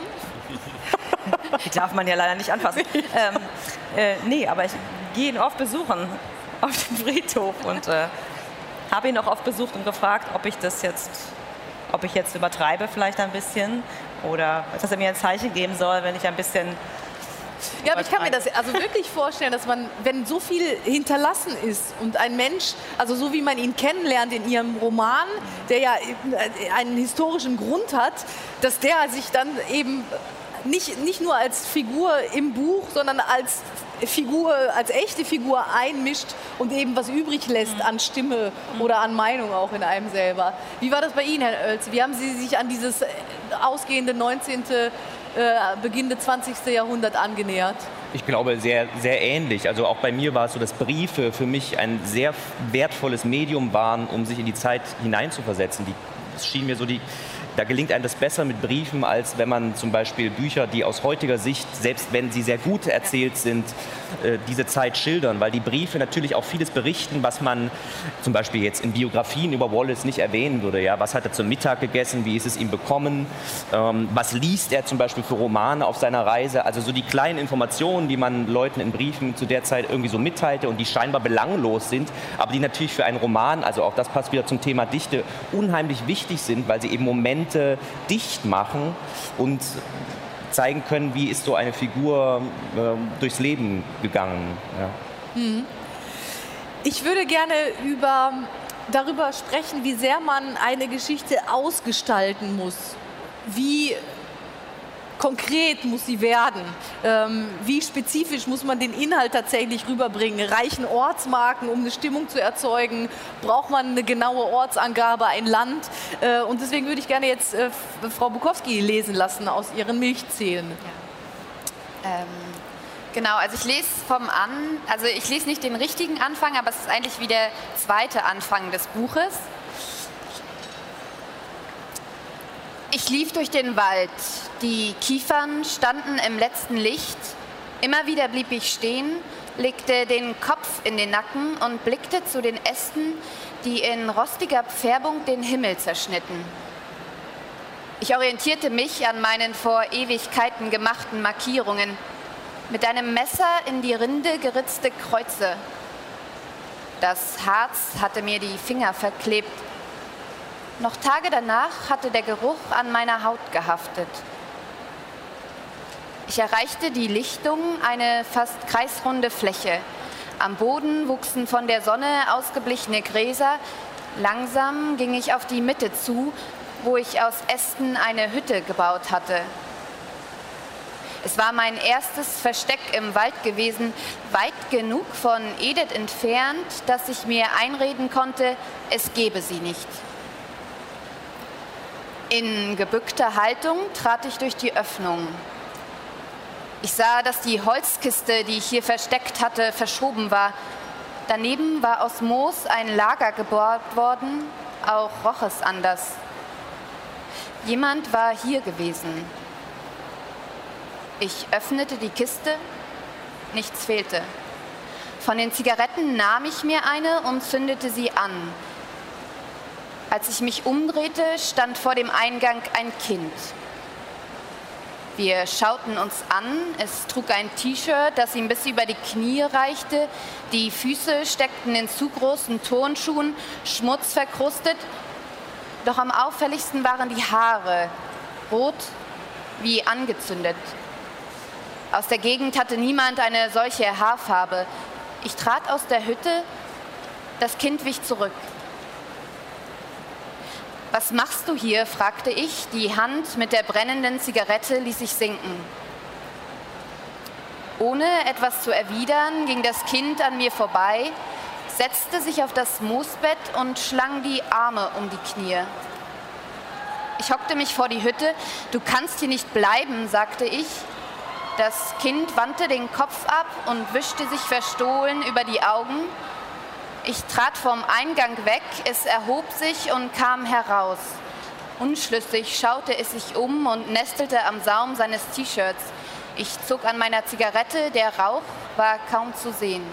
Die darf man ja leider nicht anfassen. ähm, äh, nee, aber ich gehe ihn oft besuchen auf dem Friedhof und äh, habe ihn auch oft besucht und gefragt, ob ich das jetzt, ob ich jetzt übertreibe vielleicht ein bisschen oder dass er mir ein Zeichen geben soll, wenn ich ein bisschen... Ja, aber ich kann mir das also wirklich vorstellen, dass man, wenn so viel hinterlassen ist und ein Mensch, also so wie man ihn kennenlernt in Ihrem Roman, der ja einen historischen Grund hat, dass der sich dann eben nicht, nicht nur als Figur im Buch, sondern als Figur, als echte Figur einmischt und eben was übrig lässt an Stimme oder an Meinung auch in einem selber. Wie war das bei Ihnen, Herr Oelze? Wie haben Sie sich an dieses ausgehende neunzehnten Äh, Beginn des zwanzigsten Jahrhunderts angenähert? Ich glaube, sehr, sehr ähnlich. Also auch bei mir war es so, dass Briefe für mich ein sehr wertvolles Medium waren, um sich in die Zeit hineinzuversetzen. Die, es schien mir so, die, da gelingt einem das besser mit Briefen, als wenn man zum Beispiel Bücher, die aus heutiger Sicht, selbst wenn sie sehr gut erzählt sind, äh, diese Zeit schildern. Weil die Briefe natürlich auch vieles berichten, was man zum Beispiel jetzt in Biografien über Wallace nicht erwähnen würde. Ja? Was hat er zum Mittag gegessen? Wie ist es ihm bekommen? Ähm, was liest er zum Beispiel für Romane auf seiner Reise? Also so die kleinen Informationen, die man Leuten in Briefen zu der Zeit irgendwie so mitteilte und die scheinbar belanglos sind, aber die natürlich für einen Roman, also auch das passt wieder zum Thema Dichte, unheimlich wichtig sind, weil sie eben Momente dicht machen und zeigen können, wie ist so eine Figur äh, durchs Leben gegangen. Ja. Mhm. Ich würde gerne über, darüber sprechen, wie sehr man eine Geschichte ausgestalten muss. Wie konkret muss sie werden? Ähm, wie spezifisch muss man den Inhalt tatsächlich rüberbringen? Reichen Ortsmarken, um eine Stimmung zu erzeugen? Braucht man eine genaue Ortsangabe, ein Land? Äh, und deswegen würde ich gerne jetzt äh, Frau Bukowski lesen lassen aus ihren Milchzähnen. Ja. Ähm, genau, also ich lese vom An, also ich lese nicht den richtigen Anfang, aber es ist eigentlich wie der zweite Anfang des Buches. Ich lief durch den Wald. Die Kiefern standen im letzten Licht. Immer wieder blieb ich stehen, legte den Kopf in den Nacken und blickte zu den Ästen, die in rostiger Färbung den Himmel zerschnitten. Ich orientierte mich an meinen vor Ewigkeiten gemachten Markierungen. Mit einem Messer in die Rinde geritzte Kreuze. Das Harz hatte mir die Finger verklebt. Noch Tage danach hatte der Geruch an meiner Haut gehaftet. Ich erreichte die Lichtung, eine fast kreisrunde Fläche. Am Boden wuchsen von der Sonne ausgeblichene Gräser. Langsam ging ich auf die Mitte zu, wo ich aus Ästen eine Hütte gebaut hatte. Es war mein erstes Versteck im Wald gewesen, weit genug von Edith entfernt, dass ich mir einreden konnte, es gebe sie nicht. In gebückter Haltung trat ich durch die Öffnung. Ich sah, dass die Holzkiste, die ich hier versteckt hatte, verschoben war. Daneben war aus Moos ein Lager gebaut worden, auch roch es anders. Jemand war hier gewesen. Ich öffnete die Kiste, nichts fehlte. Von den Zigaretten nahm ich mir eine und zündete sie an. Als ich mich umdrehte, stand vor dem Eingang ein Kind. Wir schauten uns an. Es trug ein T-Shirt, das ihm bis über die Knie reichte. Die Füße steckten in zu großen Turnschuhen, schmutzverkrustet. Doch am auffälligsten waren die Haare, rot wie angezündet. Aus der Gegend hatte niemand eine solche Haarfarbe. Ich trat aus der Hütte, das Kind wich zurück. »Was machst du hier?« fragte ich. Die Hand mit der brennenden Zigarette ließ sich sinken. Ohne etwas zu erwidern, ging das Kind an mir vorbei, setzte sich auf das Moosbett und schlang die Arme um die Knie. Ich hockte mich vor die Hütte. »Du kannst hier nicht bleiben«, sagte ich. Das Kind wandte den Kopf ab und wischte sich verstohlen über die Augen. Ich trat vom Eingang weg, es erhob sich und kam heraus. Unschlüssig schaute es sich um und nestelte am Saum seines T-Shirts. Ich zog an meiner Zigarette, der Rauch war kaum zu sehen.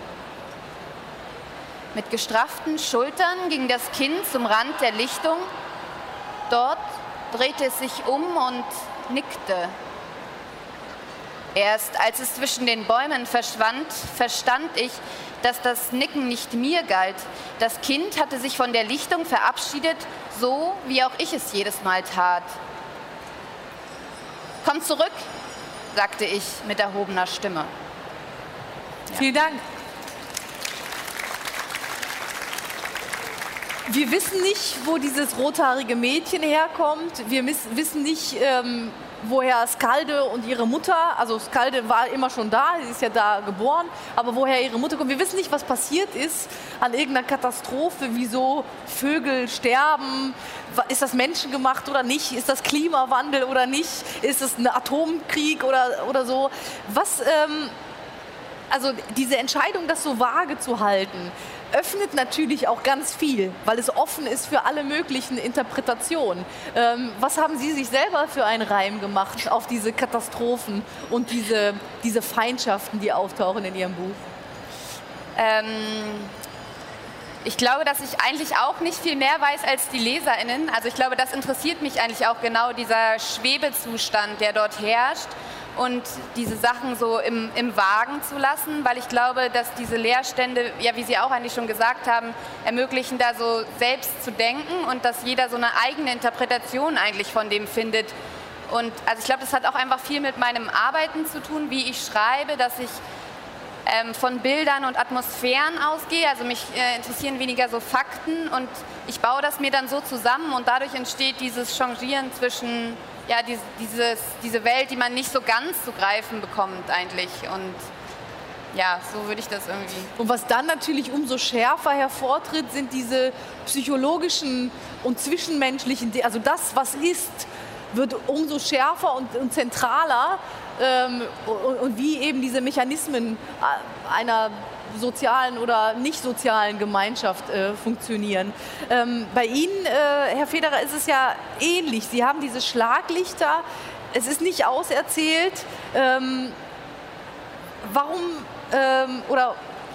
Mit gestrafften Schultern ging das Kind zum Rand der Lichtung. Dort drehte es sich um und nickte. Erst als es zwischen den Bäumen verschwand, verstand ich, dass das Nicken nicht mir galt. Das Kind hatte sich von der Lichtung verabschiedet, so wie auch ich es jedes Mal tat. »Komm zurück«, sagte ich mit erhobener Stimme. Ja. Vielen Dank. Wir wissen nicht, wo dieses rothaarige Mädchen herkommt. Wir wissen nicht, ähm, woher Skalde und ihre Mutter, also Skalde war immer schon da, sie ist ja da geboren, aber woher ihre Mutter kommt. Wir wissen nicht, was passiert ist an irgendeiner Katastrophe, wieso Vögel sterben. Ist das menschengemacht oder nicht? Ist das Klimawandel oder nicht? Ist es ein Atomkrieg oder, oder so? Was, ähm, also diese Entscheidung, das so vage zu halten, öffnet natürlich auch ganz viel, weil es offen ist für alle möglichen Interpretationen. Ähm, was haben Sie sich selber für einen Reim gemacht auf diese Katastrophen und diese, diese Feindschaften, die auftauchen in Ihrem Buch? Ähm, ich glaube, dass ich eigentlich auch nicht viel mehr weiß als die LeserInnen. Also ich glaube, das interessiert mich eigentlich auch genau, dieser Schwebezustand, der dort herrscht. Und diese Sachen so im, im Wagen zu lassen, weil ich glaube, dass diese Leerstände, ja, wie Sie auch eigentlich schon gesagt haben, ermöglichen, da so selbst zu denken und dass jeder so eine eigene Interpretation eigentlich von dem findet. Und also ich glaube, das hat auch einfach viel mit meinem Arbeiten zu tun, wie ich schreibe, dass ich ähm, von Bildern und Atmosphären ausgehe. Also mich äh, interessieren weniger so Fakten und ich baue das mir dann so zusammen und dadurch entsteht dieses Changieren zwischen ja, diese, dieses, diese Welt, die man nicht so ganz zu greifen bekommt eigentlich. Und ja, so würde ich das irgendwie. Und was dann natürlich umso schärfer hervortritt, sind diese psychologischen und zwischenmenschlichen, also das, was ist, wird umso schärfer und, und zentraler ähm, und, und wie eben diese Mechanismen einer sozialen oder nicht sozialen Gemeinschaft äh, funktionieren. Ähm, bei Ihnen, äh, Herr Federer, ist es ja ähnlich. Sie haben diese Schlaglichter, es ist nicht auserzählt. Ähm, warum, ähm, oder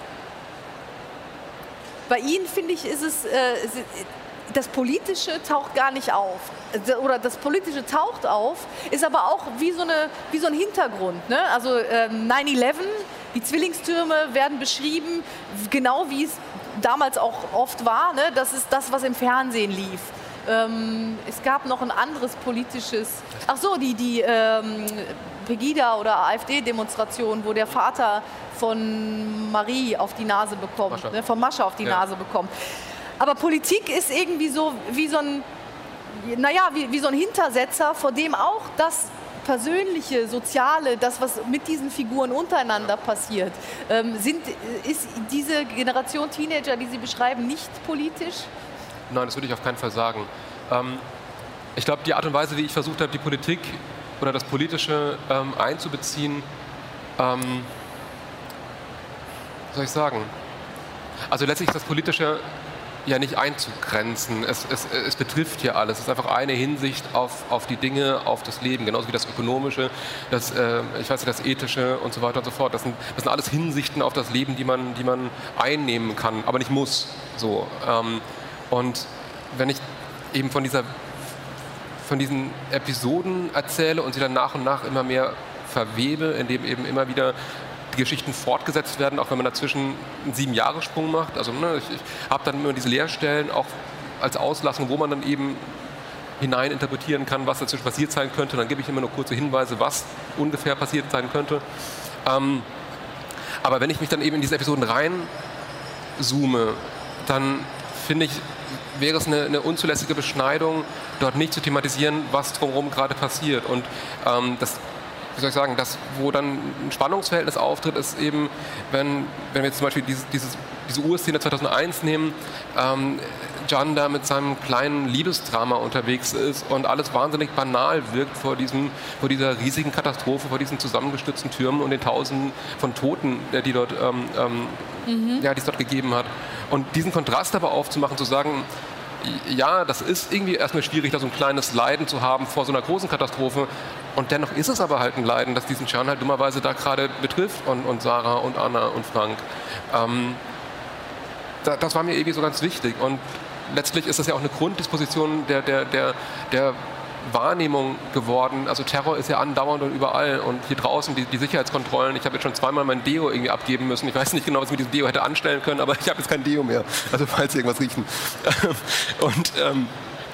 bei Ihnen, finde ich, ist es, äh, das Politische taucht gar nicht auf. Oder das Politische taucht auf, ist aber auch wie so, eine, wie so ein Hintergrund. Ne? Also ähm, neun elf, die Zwillingstürme werden beschrieben, genau wie es damals auch oft war. Ne? Das ist das, was im Fernsehen lief. Ähm, es gab noch ein anderes politisches, ach so, die, die ähm, Pegida- oder AfD-Demonstration, wo der Vater von Marie auf die Nase bekommt, Mascha. Ne? Von Mascha auf die ja. Nase bekommt. Aber Politik ist irgendwie so wie so ein, naja, wie, wie so ein Hintersetzer, vor dem auch das Persönliche, Soziale, das, was mit diesen Figuren untereinander passiert. Ähm, sind, ist diese Generation Teenager, die Sie beschreiben, nicht politisch? Nein, das würde ich auf keinen Fall sagen. Ähm, ich glaube, die Art und Weise, wie ich versucht habe, die Politik oder das Politische ähm, einzubeziehen, ähm, was soll ich sagen? Also letztlich ist das Politische ja nicht einzugrenzen. Es, es, es betrifft hier alles. Es ist einfach eine Hinsicht auf, auf die Dinge, auf das Leben, genauso wie das Ökonomische, das, äh, ich weiß nicht, das Ethische und so weiter und so fort. Das sind, das sind alles Hinsichten auf das Leben, die man, die man einnehmen kann, aber nicht muss. So. Ähm, und wenn ich eben von, dieser, von diesen Episoden erzähle und sie dann nach und nach immer mehr verwebe, indem eben immer wieder die Geschichten fortgesetzt werden, auch wenn man dazwischen einen Sieben-Jahres-Sprung macht. Also ne, ich, ich habe dann immer diese Leerstellen auch als Auslassung, wo man dann eben hinein interpretieren kann, was dazwischen passiert sein könnte. Dann gebe ich immer nur kurze Hinweise, was ungefähr passiert sein könnte. Ähm, aber wenn ich mich dann eben in diese Episoden reinzoome, dann finde ich, wäre es eine, eine unzulässige Beschneidung, dort nicht zu thematisieren, was drumherum gerade passiert. Und ähm, das wie soll ich sagen, das, wo dann ein Spannungsverhältnis auftritt, ist eben, wenn, wenn wir jetzt zum Beispiel dieses, dieses, diese Urszene zweitausendeins nehmen, ähm, Can da mit seinem kleinen Liebesdrama unterwegs ist und alles wahnsinnig banal wirkt vor, diesem, vor dieser riesigen Katastrophe, vor diesen zusammengestürzten Türmen und den Tausenden von Toten, die, dort, ähm, ähm, mhm. ja, die es dort gegeben hat. Und diesen Kontrast aber aufzumachen, zu sagen, ja, das ist irgendwie erstmal schwierig, da so ein kleines Leiden zu haben vor so einer großen Katastrophe. Und dennoch ist es aber halt ein Leiden, das diesen Can halt dummerweise da gerade betrifft und, und Sarah und Anna und Frank. Ähm, da, das war mir irgendwie so ganz wichtig. Und letztlich ist das ja auch eine Grunddisposition der, der, der, der Wahrnehmung geworden. Also Terror ist ja andauernd und überall. Und hier draußen die, die Sicherheitskontrollen. Ich habe jetzt schon zweimal mein Deo irgendwie abgeben müssen. Ich weiß nicht genau, was ich mit diesem Deo hätte anstellen können, aber ich habe jetzt kein Deo mehr. Also falls Sie irgendwas riechen. Und ähm,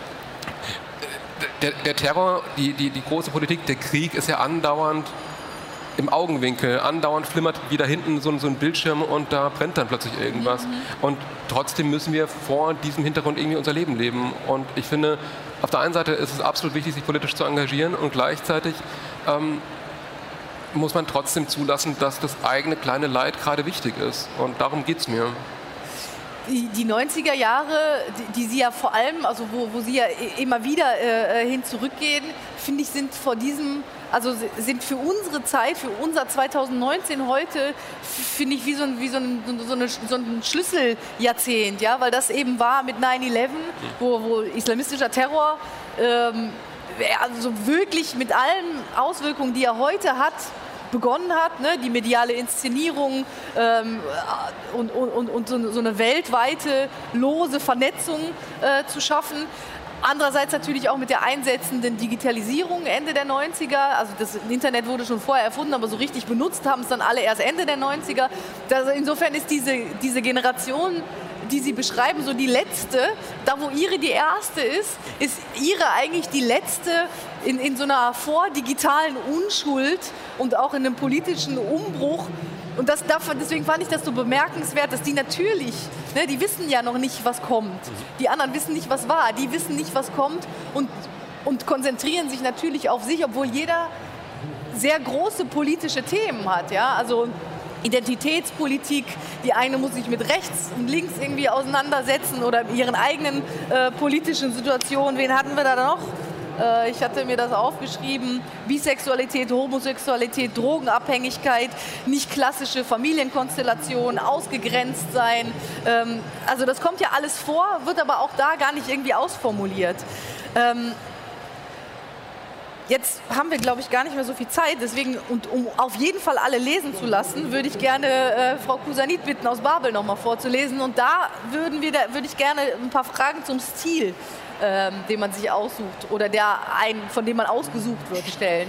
der, der Terror, die, die, die große Politik, der Krieg ist ja andauernd im Augenwinkel. Andauernd flimmert wieder hinten so, so ein Bildschirm und da brennt dann plötzlich irgendwas. Mhm. Und trotzdem müssen wir vor diesem Hintergrund irgendwie unser Leben leben. Und ich finde, auf der einen Seite ist es absolut wichtig, sich politisch zu engagieren und gleichzeitig ähm, muss man trotzdem zulassen, dass das eigene kleine Leid gerade wichtig ist. Und darum geht es mir. Die, die neunziger Jahre, die, die Sie ja vor allem, also wo, wo Sie ja immer wieder äh, hin zurückgehen, finde ich, sind vor diesem, also sind für unsere Zeit, für unser zweitausendneunzehn heute, finde ich, wie so ein, wie so ein, so eine, so ein Schlüsseljahrzehnt, ja, weil das eben war mit neun elf, wo, wo islamistischer Terror ähm, also wirklich mit allen Auswirkungen, die er heute hat, begonnen hat, ne? Die mediale Inszenierung ähm, und, und, und so, so eine weltweite lose Vernetzung äh, zu schaffen. Andererseits natürlich auch mit der einsetzenden Digitalisierung Ende der neunziger. Also das Internet wurde schon vorher erfunden, aber so richtig benutzt haben es dann alle erst Ende der neunziger. Das, insofern ist diese, diese Generation, die Sie beschreiben, so die letzte, da wo Ihre die erste ist, ist Ihre eigentlich die letzte in, in so einer vordigitalen Unschuld und auch in einem politischen Umbruch. Und das, deswegen fand ich das so bemerkenswert, dass die natürlich, ne, die wissen ja noch nicht, was kommt. Die anderen wissen nicht, was war. Die wissen nicht, was kommt und, und konzentrieren sich natürlich auf sich, obwohl jeder sehr große politische Themen hat. Ja? Also Identitätspolitik, die eine muss sich mit rechts und links irgendwie auseinandersetzen oder ihren eigenen äh, politischen Situationen. Wen hatten wir da noch? Äh, ich hatte mir das aufgeschrieben. Bisexualität, Homosexualität, Drogenabhängigkeit, nicht klassische Familienkonstellationen, ausgegrenzt sein. Ähm, also das kommt ja alles vor, wird aber auch da gar nicht irgendwie ausformuliert. Ähm, Jetzt haben wir, glaube ich, gar nicht mehr so viel Zeit. Deswegen, und um auf jeden Fall alle lesen zu lassen, würde ich gerne äh, Frau Kusanit bitten, aus Babel noch mal vorzulesen. Und da würden wir, da würde ich gerne ein paar Fragen zum Stil, ähm, den man sich aussucht oder der ein, von dem man ausgesucht wird, stellen.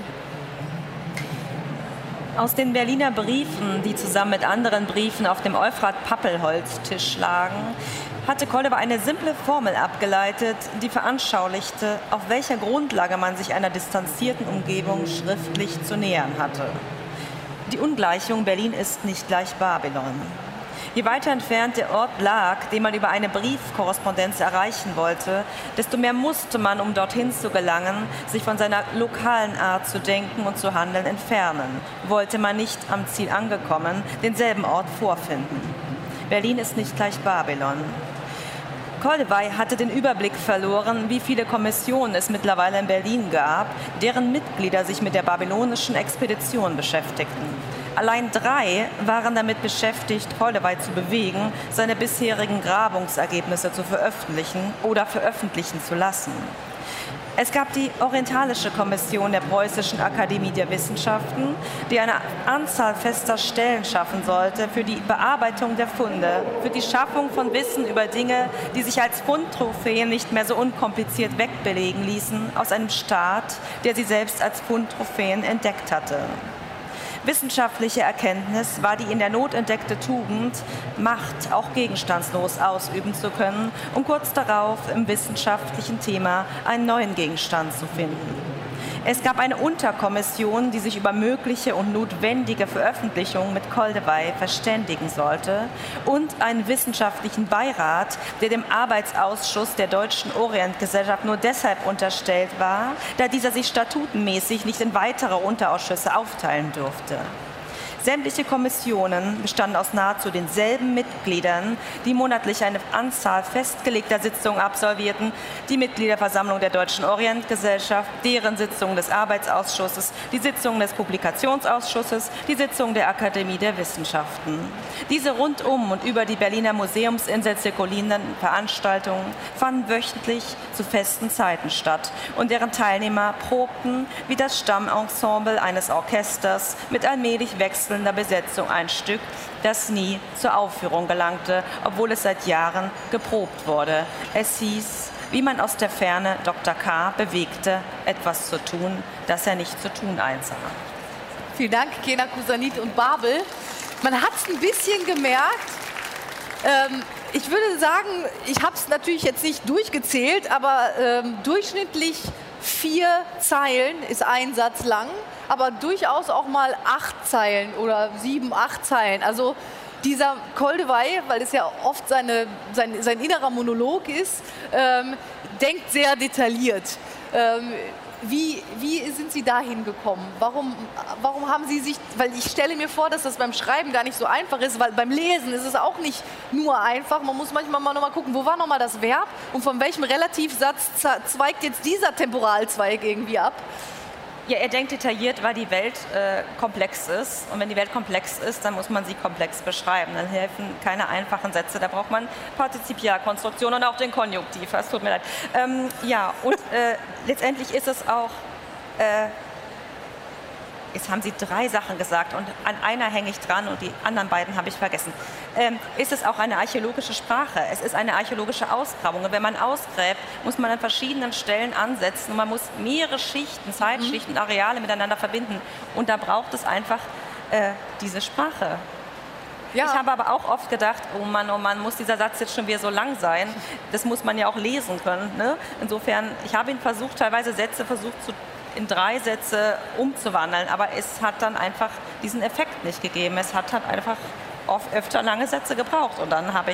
Aus den Berliner Briefen, die zusammen mit anderen Briefen auf dem Euphrat-Pappelholztisch lagen, hatte Kollewey eine simple Formel abgeleitet, die veranschaulichte, auf welcher Grundlage man sich einer distanzierten Umgebung schriftlich zu nähern hatte. Die Ungleichung Berlin ist nicht gleich Babylon. Je weiter entfernt der Ort lag, den man über eine Briefkorrespondenz erreichen wollte, desto mehr musste man, um dorthin zu gelangen, sich von seiner lokalen Art zu denken und zu handeln entfernen. Wollte man nicht am Ziel angekommen, denselben Ort vorfinden. Berlin ist nicht gleich Babylon. Kollewey hatte den Überblick verloren, wie viele Kommissionen es mittlerweile in Berlin gab, deren Mitglieder sich mit der babylonischen Expedition beschäftigten. Allein drei waren damit beschäftigt, Kollewey zu bewegen, seine bisherigen Grabungsergebnisse zu veröffentlichen oder veröffentlichen zu lassen. Es gab die Orientalische Kommission der Preußischen Akademie der Wissenschaften, die eine Anzahl fester Stellen schaffen sollte für die Bearbeitung der Funde, für die Schaffung von Wissen über Dinge, die sich als Fundtrophäen nicht mehr so unkompliziert wegbelegen ließen, aus einem Staat, der sie selbst als Fundtrophäen entdeckt hatte. Wissenschaftliche Erkenntnis war die in der Not entdeckte Tugend, Macht auch gegenstandslos ausüben zu können, um kurz darauf im wissenschaftlichen Thema einen neuen Gegenstand zu finden. Es gab eine Unterkommission, die sich über mögliche und notwendige Veröffentlichungen mit Kollewey verständigen sollte, und einen wissenschaftlichen Beirat, der dem Arbeitsausschuss der Deutschen Orientgesellschaft nur deshalb unterstellt war, da dieser sich statutenmäßig nicht in weitere Unterausschüsse aufteilen durfte. Sämtliche Kommissionen bestanden aus nahezu denselben Mitgliedern, die monatlich eine Anzahl festgelegter Sitzungen absolvierten, die Mitgliederversammlung der Deutschen Orientgesellschaft, deren Sitzungen des Arbeitsausschusses, die Sitzungen des Publikationsausschusses, die Sitzungen der Akademie der Wissenschaften. Diese rundum und über die Berliner Museumsinsel zirkulierenden Veranstaltungen fanden wöchentlich zu festen Zeiten statt und deren Teilnehmer probten wie das Stammensemble eines Orchesters mit allmählich wechselnden der Besetzung ein Stück, das nie zur Aufführung gelangte, obwohl es seit Jahren geprobt wurde. Es hieß, wie man aus der Ferne Doktor K. bewegte, etwas zu tun, das er nicht zu tun einsah. Vielen Dank, Kena Kusanit und Babel. Man hat es ein bisschen gemerkt. Ähm, ich würde sagen, ich habe es natürlich jetzt nicht durchgezählt, aber ähm, durchschnittlich vier Zeilen ist ein Satz lang, aber durchaus auch mal acht Zeilen oder sieben, acht Zeilen. Also dieser Kollewey, weil es ja oft seine, sein, sein innerer Monolog ist, ähm, denkt sehr detailliert. Ähm, Wie, wie sind Sie dahin gekommen? Warum, warum haben Sie sich, weil ich stelle mir vor, dass das beim Schreiben gar nicht so einfach ist, weil beim Lesen ist es auch nicht nur einfach. Man muss manchmal mal noch mal gucken, wo war noch mal das Verb und von welchem Relativsatz zweigt jetzt dieser Temporalzweig irgendwie ab? Ja, er denkt detailliert, weil die Welt äh, komplex ist. Und wenn die Welt komplex ist, dann muss man sie komplex beschreiben. Dann helfen keine einfachen Sätze. Da braucht man Partizipialkonstruktion und auch den Konjunktiv. Es tut mir leid. Ähm, ja, und äh, letztendlich ist es auch... Äh, Jetzt haben Sie drei Sachen gesagt und an einer hänge ich dran und die anderen beiden habe ich vergessen. Ähm, ist es auch eine archäologische Sprache? Es ist eine archäologische Ausgrabung. Und wenn man ausgräbt, muss man an verschiedenen Stellen ansetzen und man muss mehrere Schichten, Zeitschichten, Areale miteinander verbinden. Und da braucht es einfach äh, diese Sprache. Ja. Ich habe aber auch oft gedacht, oh Mann, oh Mann, muss dieser Satz jetzt schon wieder so lang sein? Das muss man ja auch lesen können. Ne? Insofern, ich habe ihn versucht, teilweise Sätze versucht zu in drei Sätze umzuwandeln, aber es hat dann einfach diesen Effekt nicht gegeben. Es hat halt einfach oft öfter lange Sätze gebraucht und dann habe ich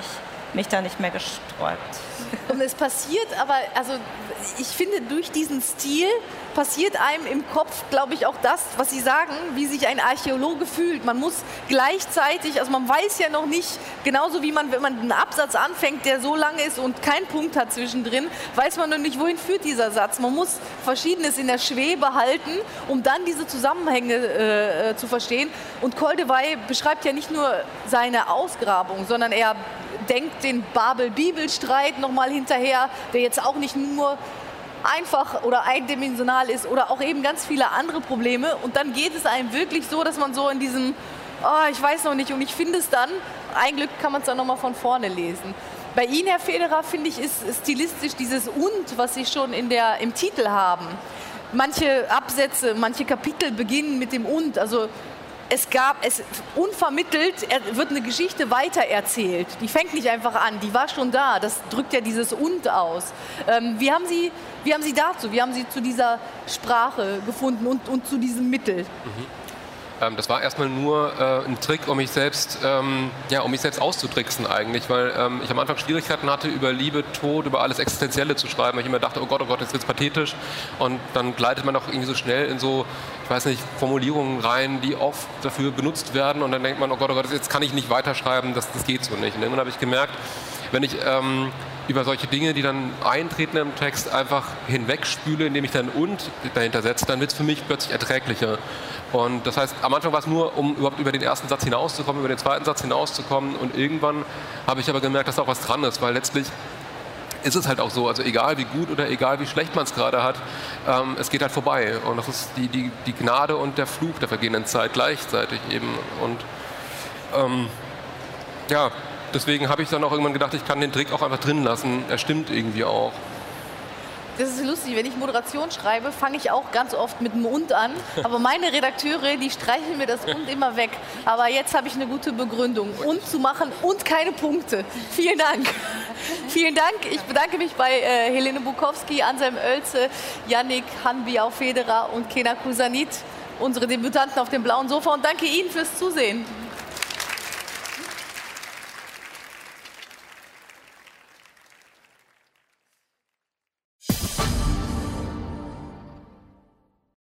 mich da nicht mehr gesträubt. Und es passiert aber, also ich finde, durch diesen Stil passiert einem im Kopf, glaube ich, auch das, was Sie sagen, wie sich ein Archäologe fühlt. Man muss gleichzeitig, also man weiß ja noch nicht, genauso wie man, wenn man einen Absatz anfängt, der so lang ist und keinen Punkt hat zwischendrin, weiß man noch nicht, wohin führt dieser Satz. Man muss Verschiedenes in der Schwebe halten, um dann diese Zusammenhänge äh, zu verstehen. Und Koldewey beschreibt ja nicht nur seine Ausgrabung, sondern er denkt den Babel-Bibel-Streit nochmal hinterher, der jetzt auch nicht nur einfach oder eindimensional ist oder auch eben ganz viele andere Probleme. Und dann geht es einem wirklich so, dass man so in diesem, oh, ich weiß noch nicht, und ich finde es dann, ein Glück kann man es dann nochmal von vorne lesen. Bei Ihnen, Herr Federer, finde ich, ist stilistisch dieses Und, was Sie schon in der, im Titel haben. Manche Absätze, manche Kapitel beginnen mit dem Und, also es gab, es unvermittelt er, wird eine Geschichte weitererzählt. Die fängt nicht einfach an, die war schon da. Das drückt ja dieses Und aus. Ähm, wie, haben Sie, wie haben Sie dazu, wie haben Sie zu dieser Sprache gefunden und, und zu diesem Mittel? Mhm. Ähm, das war erstmal nur äh, ein Trick, um mich selbst, ähm, ja, um mich selbst auszutricksen eigentlich, weil ähm, ich am Anfang Schwierigkeiten hatte, über Liebe, Tod, über alles Existenzielle zu schreiben. Weil ich immer dachte, oh Gott, oh Gott, jetzt wird's pathetisch. Und dann gleitet man auch irgendwie so schnell in so, ich weiß nicht, Formulierungen rein, die oft dafür benutzt werden. Und dann denkt man, oh Gott, oh Gott, jetzt kann ich nicht weiterschreiben, das, das geht so nicht. Und irgendwann habe ich gemerkt, wenn ich ähm, über solche Dinge, die dann eintreten im Text, einfach hinwegspüle, indem ich dann Und dahinter setze, dann wird es für mich plötzlich erträglicher. Und das heißt, am Anfang war es nur, um überhaupt über den ersten Satz hinauszukommen, über den zweiten Satz hinauszukommen. Und irgendwann habe ich aber gemerkt, dass da auch was dran ist, weil letztlich ist es halt auch so, also egal wie gut oder egal wie schlecht man es gerade hat, ähm, es geht halt vorbei. Und das ist die, die, die Gnade und der Fluch der vergehenden Zeit gleichzeitig eben. Und ähm, ja, deswegen habe ich dann auch irgendwann gedacht, ich kann den Trick auch einfach drin lassen. Er stimmt irgendwie auch. Das ist lustig, wenn ich Moderation schreibe, fange ich auch ganz oft mit einem Und an. Aber meine Redakteure, die streichen mir das Und immer weg. Aber jetzt habe ich eine gute Begründung, Und zu machen und keine Punkte. Vielen Dank. Vielen Dank. Ich bedanke mich bei äh, Helene Bukowski, Anselm Oelze, Yannick Hanbiau-Federer und Kena Kusanit, unsere Debütanten auf dem blauen Sofa. Und danke Ihnen fürs Zusehen.